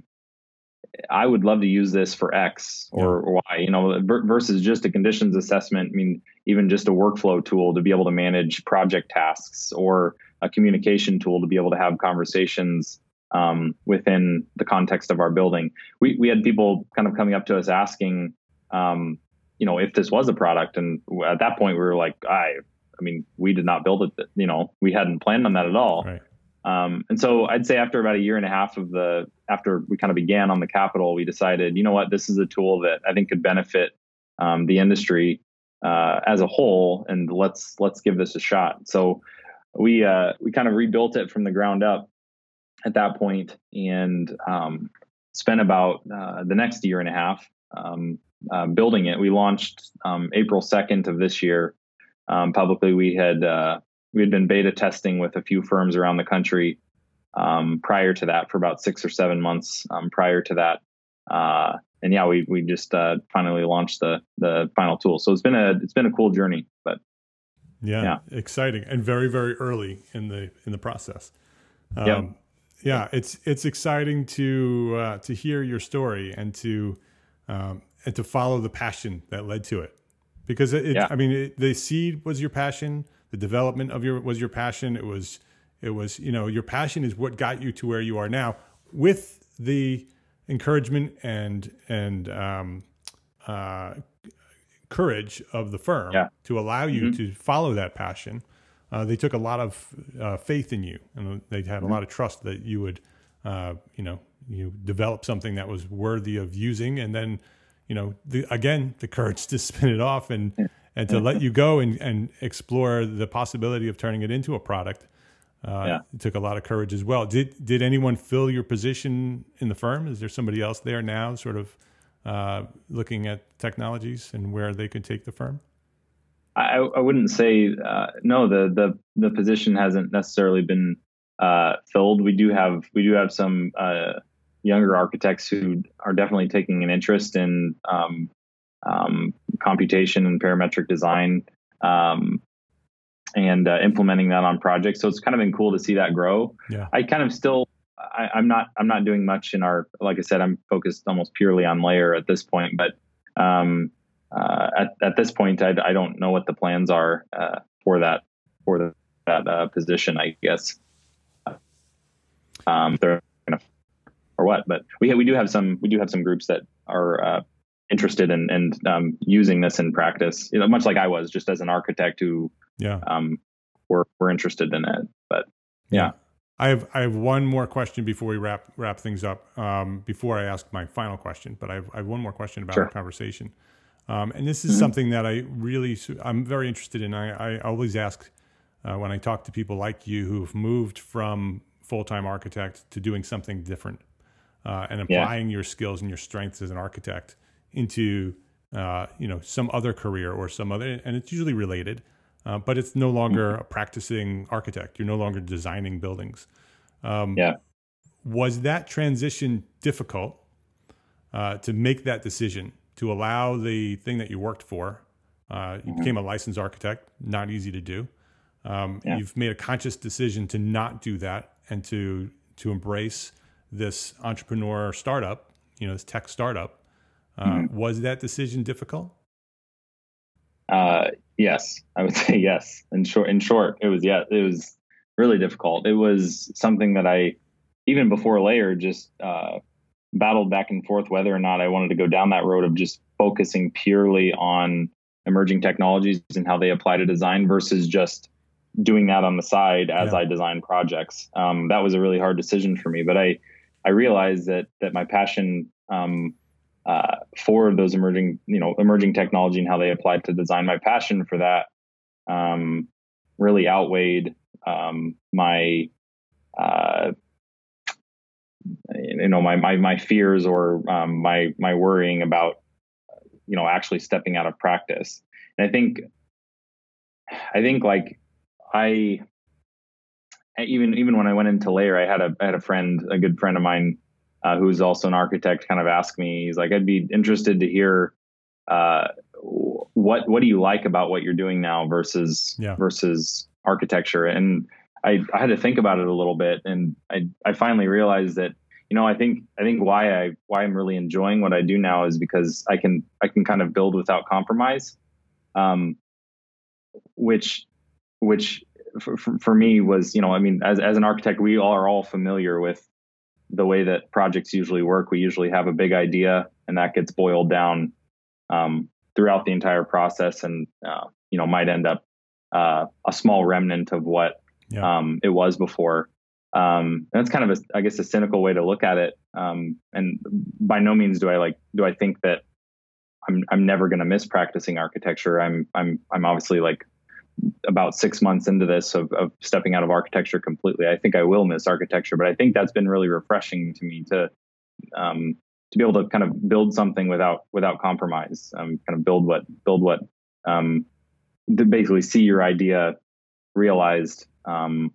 D: I would love to use this for X or, yeah. or Y, you know, versus just a conditions assessment. I mean, even just a workflow tool to be able to manage project tasks or a communication tool to be able to have conversations um, within the context of our building. We we had people kind of coming up to us asking, um, you know, if this was a product. And at that point we were like, I, I mean, we did not build it, you know, we hadn't planned on that at all.
A: Right.
D: Um, and so I'd say after about a year and a half of the, after we kind of began on the Capitol, we decided, you know what, this is a tool that I think could benefit um, the industry uh, as a whole, and let's let's give this a shot. So we uh, we kind of rebuilt it from the ground up at that point, and um, spent about uh, the next year and a half um, uh, building it. We launched um, April second of this year. Um, publicly, we had uh, we had been beta testing with a few firms around the country um, prior to that for about six or seven months um, prior to that, uh, and yeah, we we just uh, finally launched the the final tool. So it's been a it's been a cool journey, but
A: yeah, yeah. exciting and very very early in the in the process. Um,
D: yep.
A: Yeah, it's it's exciting to uh, to hear your story and to um, and to follow the passion that led to it. Because it,
D: yeah.
A: I mean, it, the seed was your passion. The development of your was your passion. It was, it was, you know, your passion is what got you to where you are now, with the encouragement and and um, uh, courage of the firm
D: yeah.
A: to allow you
D: mm-hmm.
A: to follow that passion. Uh, they took a lot of uh, faith in you, and they had mm-hmm. a lot of trust that you would, uh, you know, you develop something that was worthy of using, and then. You know, the, again, the courage to spin it off and, and to let you go and, and explore the possibility of turning it into a product. Uh,
D: yeah.
A: It took a lot of courage as well. Did did anyone fill your position in the firm? Is there somebody else there now sort of uh, looking at technologies and where they could take the firm?
D: I, I wouldn't say, uh, no, the, the, the position hasn't necessarily been uh, filled. We do have, we do have some uh, younger architects who are definitely taking an interest in um, um, computation and parametric design um, and uh, implementing that on projects. So it's kind of been cool to see that grow.
A: Yeah.
D: I kind of still, I, I'm not, I'm not doing much in our, like I said, I'm focused almost purely on layer at this point, but um, uh, at, at this point, I, I don't know what the plans are uh, for that, for the, that uh, position, I guess. Um, they're kind of, or what, but we we do have some we do have some groups that are uh, interested in and um, using this in practice. You know, much like I was, just as an architect who
A: yeah
D: um were were interested in it. But yeah.
A: yeah, I have I have one more question before we wrap wrap things up. Um, before I ask my final question, but I have, I have one more question about
D: sure.
A: our conversation. Um, and this is
D: mm-hmm.
A: something that I really I'm very interested in. I I always ask uh, when I talk to people like you who've moved from full-time architect to doing something different uh, and applying yeah. your skills and your strengths as an architect into uh, you know, some other career or some other, and it's usually related, uh, but it's no longer a practicing architect. You're no longer designing buildings. Um,
D: yeah.
A: Was that transition difficult uh, to make that decision, to allow the thing that you worked for? Uh, you mm-hmm. became a licensed architect, not easy to do. Um, yeah. You've made a conscious decision to not do that and to to embrace this entrepreneur startup, you know, this tech startup. Uh, mm-hmm. Was that decision difficult?
D: Uh, yes, I would say yes. In short, in short, it was yeah, it was really difficult. It was something that I, even before Layer, just uh, battled back and forth whether or not I wanted to go down that road of just focusing purely on emerging technologies and how they apply to design versus just doing that on the side as yeah. I design projects. Um, that was a really hard decision for me, but I, I realized that, that my passion, um, uh, for those emerging, you know, emerging technology and how they apply to design, my passion for that, um, really outweighed, um, my, uh, you know, my, my, my fears or, um, my, my worrying about, you know, actually stepping out of practice. And I think, I think like I, even, even when I went into Layer, I had a, I had a friend, a good friend of mine, uh, who's also an architect, kind of ask me, he's like, I'd be interested to hear, uh, what, what do you like about what you're doing now versus, yeah. versus architecture? And I, I had to think about it a little bit. And I, I finally realized that, you know, I think, I think why I, why I'm really enjoying what I do now is because I can, I can kind of build without compromise. Um, which, which for, for, for me was, you know, I mean, as, as an architect, we all are all familiar with the way that projects usually work. We usually have a big idea and that gets boiled down, um, throughout the entire process and, uh, you know, might end up, uh, a small remnant of what, yeah. um, it was before. Um, that's kind of a, I guess, a cynical way to look at it. Um, and by no means do I like, do I think that I'm, I'm never going to miss practicing architecture. I'm, I'm, I'm obviously like about six months into this of, of stepping out of architecture completely. I think I will miss architecture, but I think that's been really refreshing to me to, um, to be able to kind of build something without, without compromise, um, kind of build what, build what, um, to basically see your idea realized, um,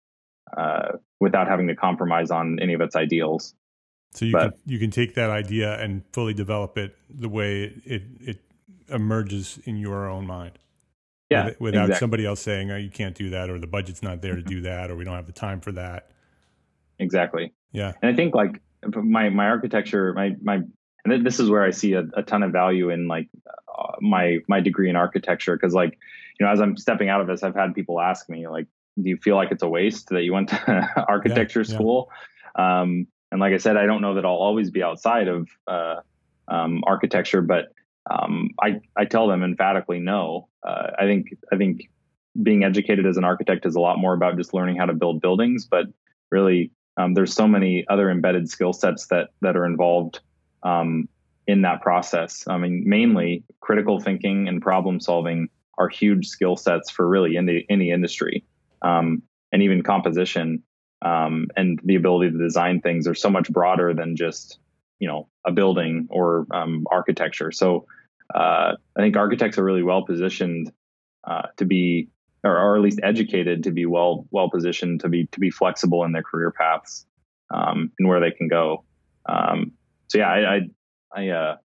D: uh, without having to compromise on any of its ideals.
A: So you but, can you can take that idea and fully develop it the way it it emerges in your own mind.
D: Yeah,
A: with, without
D: exactly.
A: somebody else saying, "Oh, you can't do that," or the budget's not there to do that, or we don't have the time for that.
D: Exactly.
A: Yeah,
D: and I think like my my architecture, my my, and this is where I see a, a ton of value in like uh, my my degree in architecture, because like you know as I'm stepping out of this, I've had people ask me like, do you feel like it's a waste that you went to architecture yeah, school? Yeah. Um, and like I said, I don't know that I'll always be outside of uh, um, architecture, but um, I, I tell them emphatically no. Uh, I think I think being educated as an architect is a lot more about just learning how to build buildings, but really um, there's so many other embedded skill sets that that are involved um, in that process. I mean, mainly critical thinking and problem solving are huge skill sets for really any any industry. Um, and even composition, um, and the ability to design things are so much broader than just, you know, a building or, um, architecture. So, uh, I think architects are really well positioned, uh, to be, or, or at least educated to be well, well positioned to be, to be flexible in their career paths, um, and where they can go. Um, so yeah, I, I, I, uh,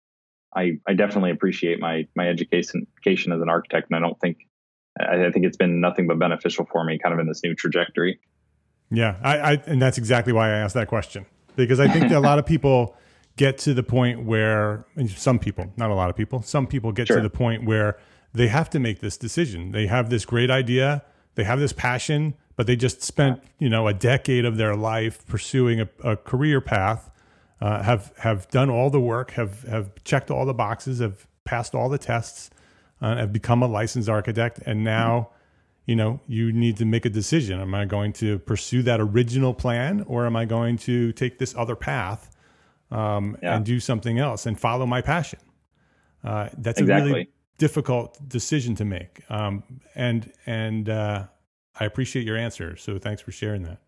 D: I, I definitely appreciate my, my education, education as an architect. And I don't think, I think it's been nothing but beneficial for me kind of in this new trajectory.
A: Yeah. I, I and that's exactly why I asked that question, because I think that a lot of people get to the point where, and some people, not a lot of people, some people get sure. to the point where they have to make this decision. They have this great idea, they have this passion, but they just spent, you know, a decade of their life pursuing a, a career path, uh, have, have done all the work, have, have checked all the boxes, have passed all the tests, Uh, have become a licensed architect, and now, you know, you need to make a decision. Am I going to pursue that original plan, or am I going to take this other path um, yeah. and do something else and follow my passion? Uh, that's exactly. a really difficult decision to make. Um, and and uh, I appreciate your answer. So thanks for sharing that.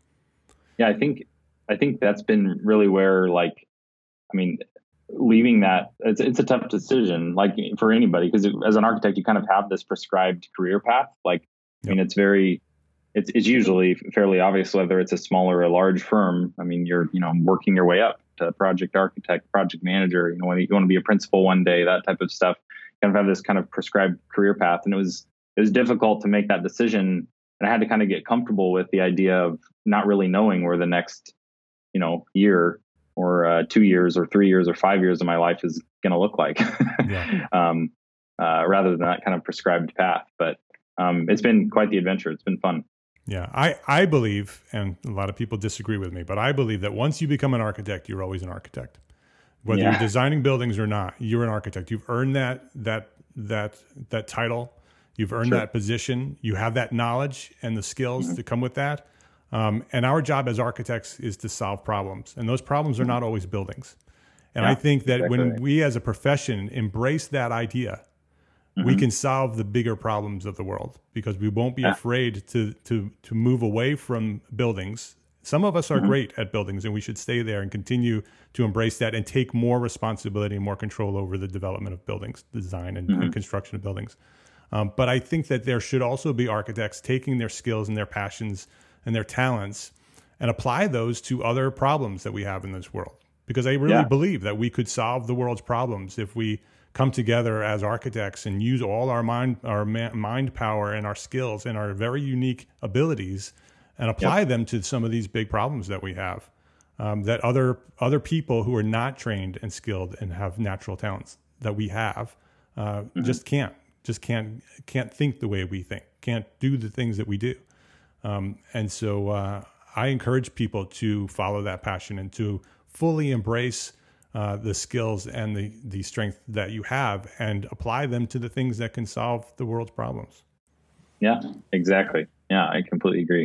D: Yeah, I think I think that's been really where, like, I mean, leaving that, it's, it's a tough decision, like for anybody, because as an architect, you kind of have this prescribed career path. Like, I mean, it's very, it's, it's usually fairly obvious whether it's a small or a large firm. I mean, you're, you know, working your way up to project architect, project manager, you know, when you want to be a principal one day, that type of stuff, kind of have this kind of prescribed career path. And it was, it was difficult to make that decision. And I had to kind of get comfortable with the idea of not really knowing where the next, you know, year or uh, two years or three years or five years of my life is going to look like, yeah. um, uh, rather than that kind of prescribed path. But um, it's been quite the adventure. It's been fun.
A: Yeah, I, I believe, and a lot of people disagree with me, but I believe that once you become an architect, you're always an architect. Whether yeah. you're designing buildings or not, you're an architect. You've earned that that that that title. You've earned sure. that position. You have that knowledge and the skills mm-hmm. to come with that. Um, and our job as architects is to solve problems. And those problems are not always buildings. And yeah, I think that exactly. when we as a profession embrace that idea, mm-hmm. we can solve the bigger problems of the world, because we won't be yeah. afraid to, to, to move away from buildings. Some of us are mm-hmm. great at buildings, and we should stay there and continue to embrace that and take more responsibility and more control over the development of buildings, design and, mm-hmm. and construction of buildings. Um, but I think that there should also be architects taking their skills and their passions and their talents and apply those to other problems that we have in this world. Because I really yeah. believe that we could solve the world's problems if we come together as architects and use all our mind, our ma- mind power and our skills and our very unique abilities and apply yep. them to some of these big problems that we have, um, that other other people who are not trained and skilled and have natural talents that we have uh, mm-hmm. just can't, just can't can't think the way we think, can't do the things that we do. Um, and so uh, I encourage people to follow that passion and to fully embrace uh, the skills and the, the strength that you have and apply them to the things that can solve the world's problems.
D: Yeah, exactly. Yeah, I completely agree.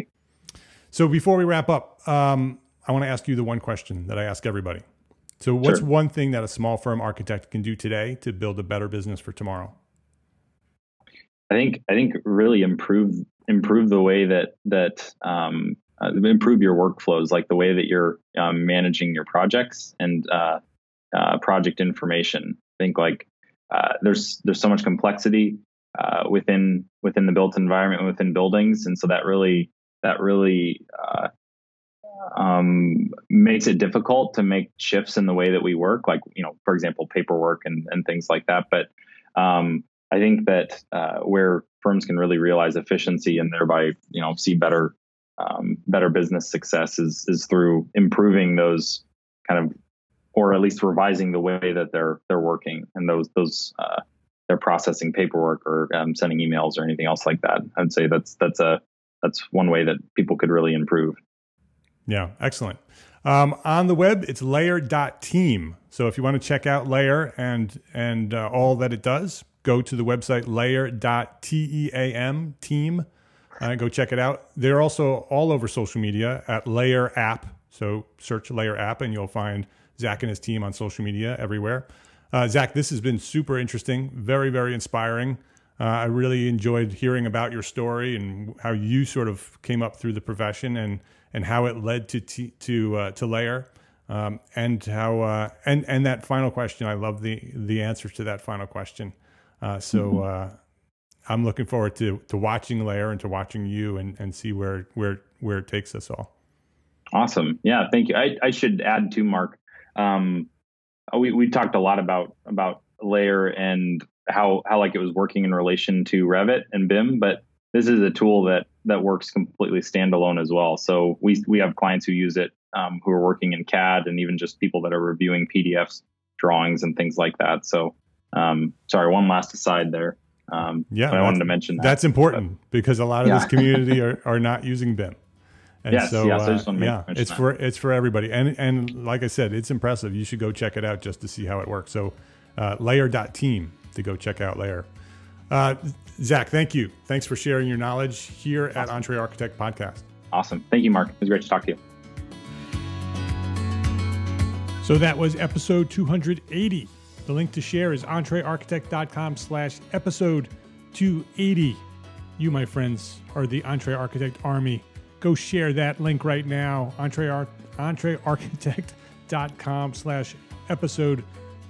A: So before we wrap up, um, I want to ask you the one question that I ask everybody. So what's sure. one thing that a small firm architect can do today to build a better business for tomorrow?
D: I think I think really improve improve the way that that um, uh, improve your workflows, like the way that you're um, managing your projects and uh, uh, project information. I think like uh, there's there's so much complexity uh, within within the built environment, within buildings, and so that really that really uh, um, makes it difficult to make shifts in the way that we work. Like, you know, for example, paperwork and and things like that. But um, I think that uh, where firms can really realize efficiency and thereby, you know, see better, um, better business success is is through improving those kind of, or at least revising the way that they're they're working and those those uh, they're processing paperwork or um, sending emails or anything else like that. I'd say that's that's a that's one way that people could really improve.
A: Yeah, excellent. Um, on the web, it's layer dot team. So if you want to check out Layer and and uh, all that it does, go to the website layer dot team, team. Uh, go check it out. They're also all over social media at Layer App. So search Layer App and you'll find Zach and his team on social media everywhere. Uh, Zach, this has been super interesting, very, very inspiring. Uh, I really enjoyed hearing about your story and how you sort of came up through the profession and and how it led to t- to uh, to Layer. Um, and how uh, and and that final question, I love the the answer to that final question. Uh, so uh, I'm looking forward to to watching Layer and to watching you and, and see where where where it takes us all.
D: Awesome, yeah, thank you. I, I should add too, Mark. Um, we we talked a lot about about Layer and how how like it was working in relation to Revit and B I M, but this is a tool that that works completely standalone as well. So we we have clients who use it, um, who are working in C A D, and even just people that are reviewing P D Fs, drawings, and things like that. So, um, sorry, one last aside there. Um,
A: yeah,
D: I wanted to mention that.
A: That's important but, because a lot of yeah. this community are, are not using B I M. And
D: yes,
A: so,
D: yes,
A: uh,
D: I just want to
A: yeah, it's
D: that.
A: for it's for everybody. And and like I said, it's impressive. You should go check it out just to see how it works. So, uh, layer dot team to go check out Layer. Uh, Zach, thank you. Thanks for sharing your knowledge here awesome. at EntreArchitect Podcast.
D: Awesome. Thank you, Mark. It was great to talk to you.
A: So that was episode two hundred eighty. The link to share is entrearchitect dot com slash episode two eighty. You, my friends, are the EntreArchitect Army. Go share that link right now, Entre, entrearchitect.com slash episode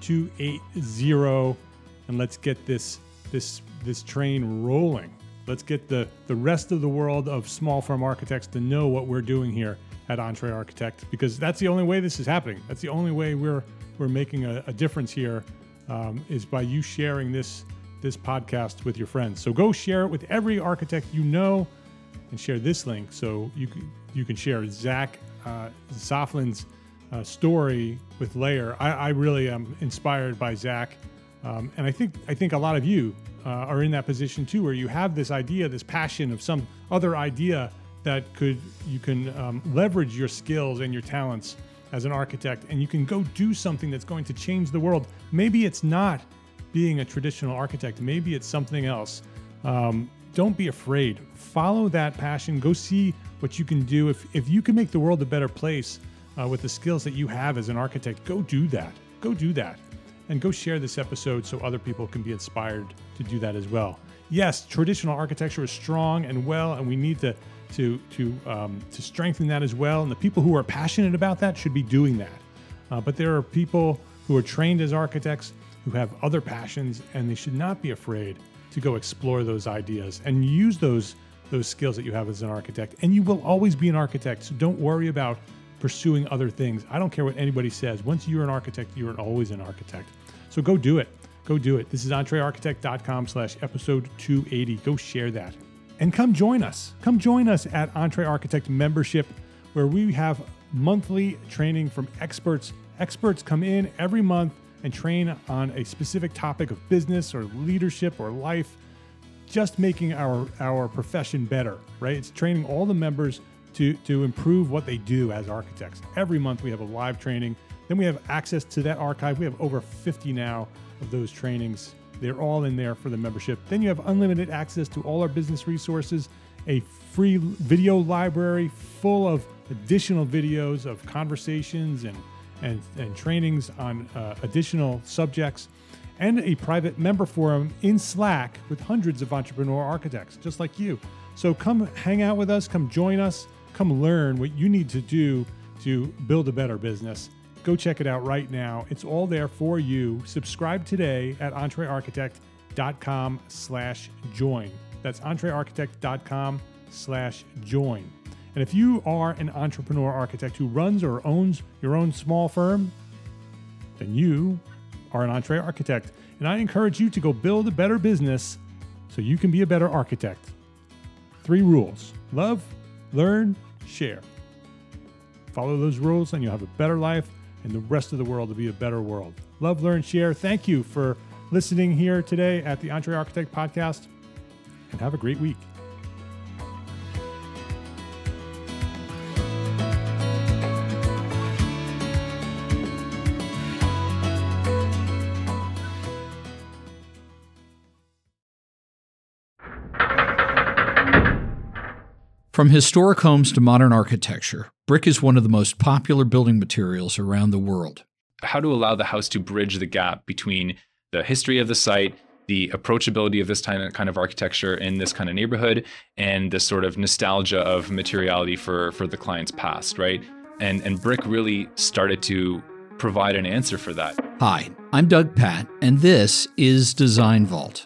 A: 280. And let's get this this this train rolling. Let's get the, the rest of the world of small firm architects to know what we're doing here at EntreArchitect, because that's the only way this is happening. That's the only way we're we're making a, a difference here, um, is by you sharing this this podcast with your friends. So go share it with every architect you know, and share this link so you can you can share Zach uh, Zoflin's uh, story with Layer. I, I really am inspired by Zach, um, and I think I think a lot of you uh, are in that position too, where you have this idea, this passion of some other idea that could you can um, leverage your skills and your talents as an architect, and you can go do something that's going to change the world. Maybe it's not being a traditional architect. Maybe it's something else. Um, don't be afraid. Follow that passion. Go see what you can do. If if you can make the world a better place uh, with the skills that you have as an architect, go do that. Go do that. And go share this episode so other people can be inspired to do that as well. Yes, traditional architecture is strong and well, and we need to to to um, to strengthen that as well. And the people who are passionate about that should be doing that. Uh, but there are people who are trained as architects who have other passions, and they should not be afraid to go explore those ideas and use those those skills that you have as an architect. And you will always be an architect, so don't worry about pursuing other things. I don't care what anybody says. Once you're an architect, you're always an architect. So go do it. Go do it. This is entrearchitect.com slash episode 280. Go share that. And come join us. Come join us at EntreArchitect Membership, where we have monthly training from experts. Experts come in every month and train on a specific topic of business or leadership or life, just making our, our profession better, right? It's training all the members to, to improve what they do as architects. Every month we have a live training. Then we have access to that archive. We have over fifty now of those trainings. They're all in there for the membership. Then you have unlimited access to all our business resources, a free video library full of additional videos of conversations and and, and trainings on uh, additional subjects, and a private member forum in Slack with hundreds of entrepreneur architects just like you. So come hang out with us, come join us, come learn what you need to do to build a better business. Go check it out right now. It's all there for you. Subscribe today at entrearchitect.com slash join. That's entrearchitect.com slash join. And if you are an entrepreneur architect who runs or owns your own small firm, then you are an EntreArchitect. And I encourage you to go build a better business so you can be a better architect. Three rules: love, learn, share. Follow those rules and you'll have a better life, and the rest of the world will be a better world. Love, learn, share. Thank you for listening here today at the EntreArchitect Podcast, and have a great week.
E: From historic homes to modern architecture, brick is one of the most popular building materials around the world.
F: How to allow the house to bridge the gap between the history of the site, the approachability of this kind of architecture in this kind of neighborhood, and the sort of nostalgia of materiality for, for the client's past, right? And, and brick really started to provide an answer for that.
E: Hi, I'm Doug Patt, and this is Design Vault.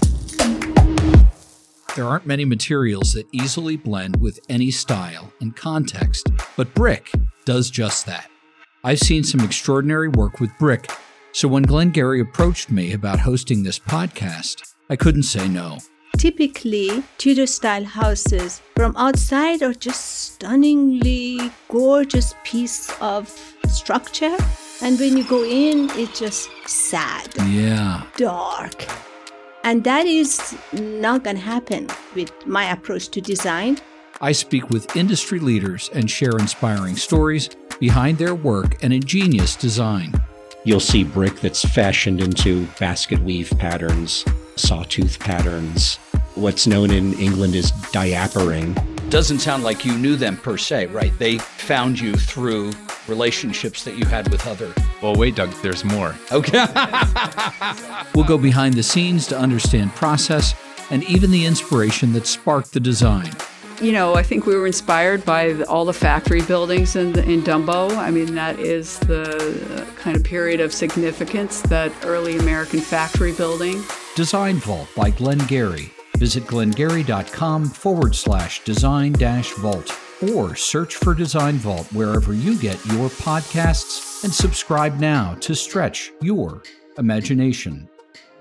E: There aren't many materials that easily blend with any style and context, but brick does just that. I've seen some extraordinary work with brick, so when Glenn Gary approached me about hosting this podcast, I couldn't say no.
G: Typically, Tudor-style houses from outside are just stunningly gorgeous piece of structure, and when you go in, it's just sad,
E: yeah,
G: dark. And that is not going to happen with my approach to design.
E: I speak with industry leaders and share inspiring stories behind their work and ingenious design.
H: You'll see brick that's fashioned into basket weave patterns, sawtooth patterns. What's known in England as diapering.
E: Doesn't sound like you knew them per se, right? They found you through relationships that you had with other...
F: Well, wait, Doug, there's more.
E: Okay. We'll go behind the scenes to understand process, and even the inspiration that sparked the design.
I: You know, I think we were inspired by the, all the factory buildings in, in Dumbo. I mean, that is the kind of period of significance, that early American factory building.
E: Design Vault by Glengarry. Visit glengarry.com forward slash design dash vault or search for Design Vault wherever you get your podcasts and subscribe now to stretch your imagination.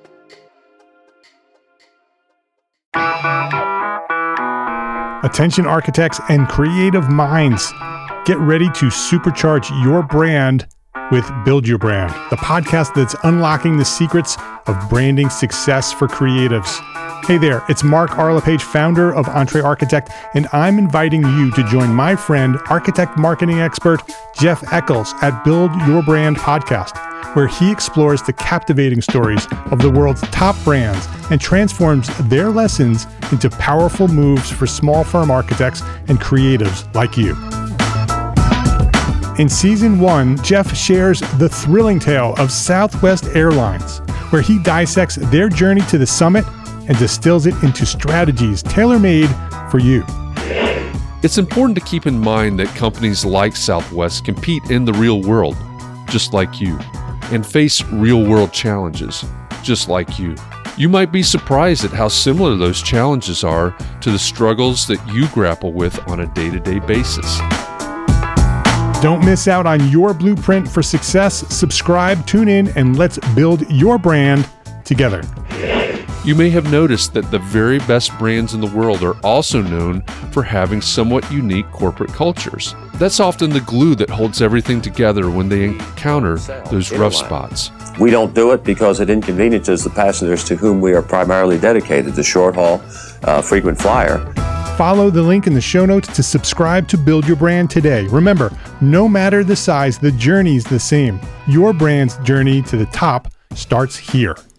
A: Attention architects and creative minds, get ready to supercharge your brand with Build Your Brand, the podcast that's unlocking the secrets of branding success for creatives. Hey there, it's Mark Arlepage, founder of Entre Architect, and I'm inviting you to join my friend, architect marketing expert Jeff Eccles at Build Your Brand podcast, where he explores the captivating stories of the world's top brands and transforms their lessons into powerful moves for small firm architects and creatives like you. In season one, Jeff shares the thrilling tale of Southwest Airlines, where he dissects their journey to the summit and distills it into strategies tailor-made for you.
J: It's important to keep in mind that companies like Southwest compete in the real world, just like you, and face real-world challenges, just like you. You might be surprised at how similar those challenges are to the struggles that you grapple with on a day-to-day basis.
A: Don't miss out on your blueprint for success. Subscribe, tune in, and let's build your brand together.
J: You may have noticed that the very best brands in the world are also known for having somewhat unique corporate cultures. That's often the glue that holds everything together when they encounter those rough spots.
K: We don't do it because it inconveniences the passengers to whom we are primarily dedicated, the short haul, uh, frequent flyer.
A: Follow the link in the show notes to subscribe to Build Your Brand today. Remember, no matter the size, the journey's the same. Your brand's journey to the top starts here.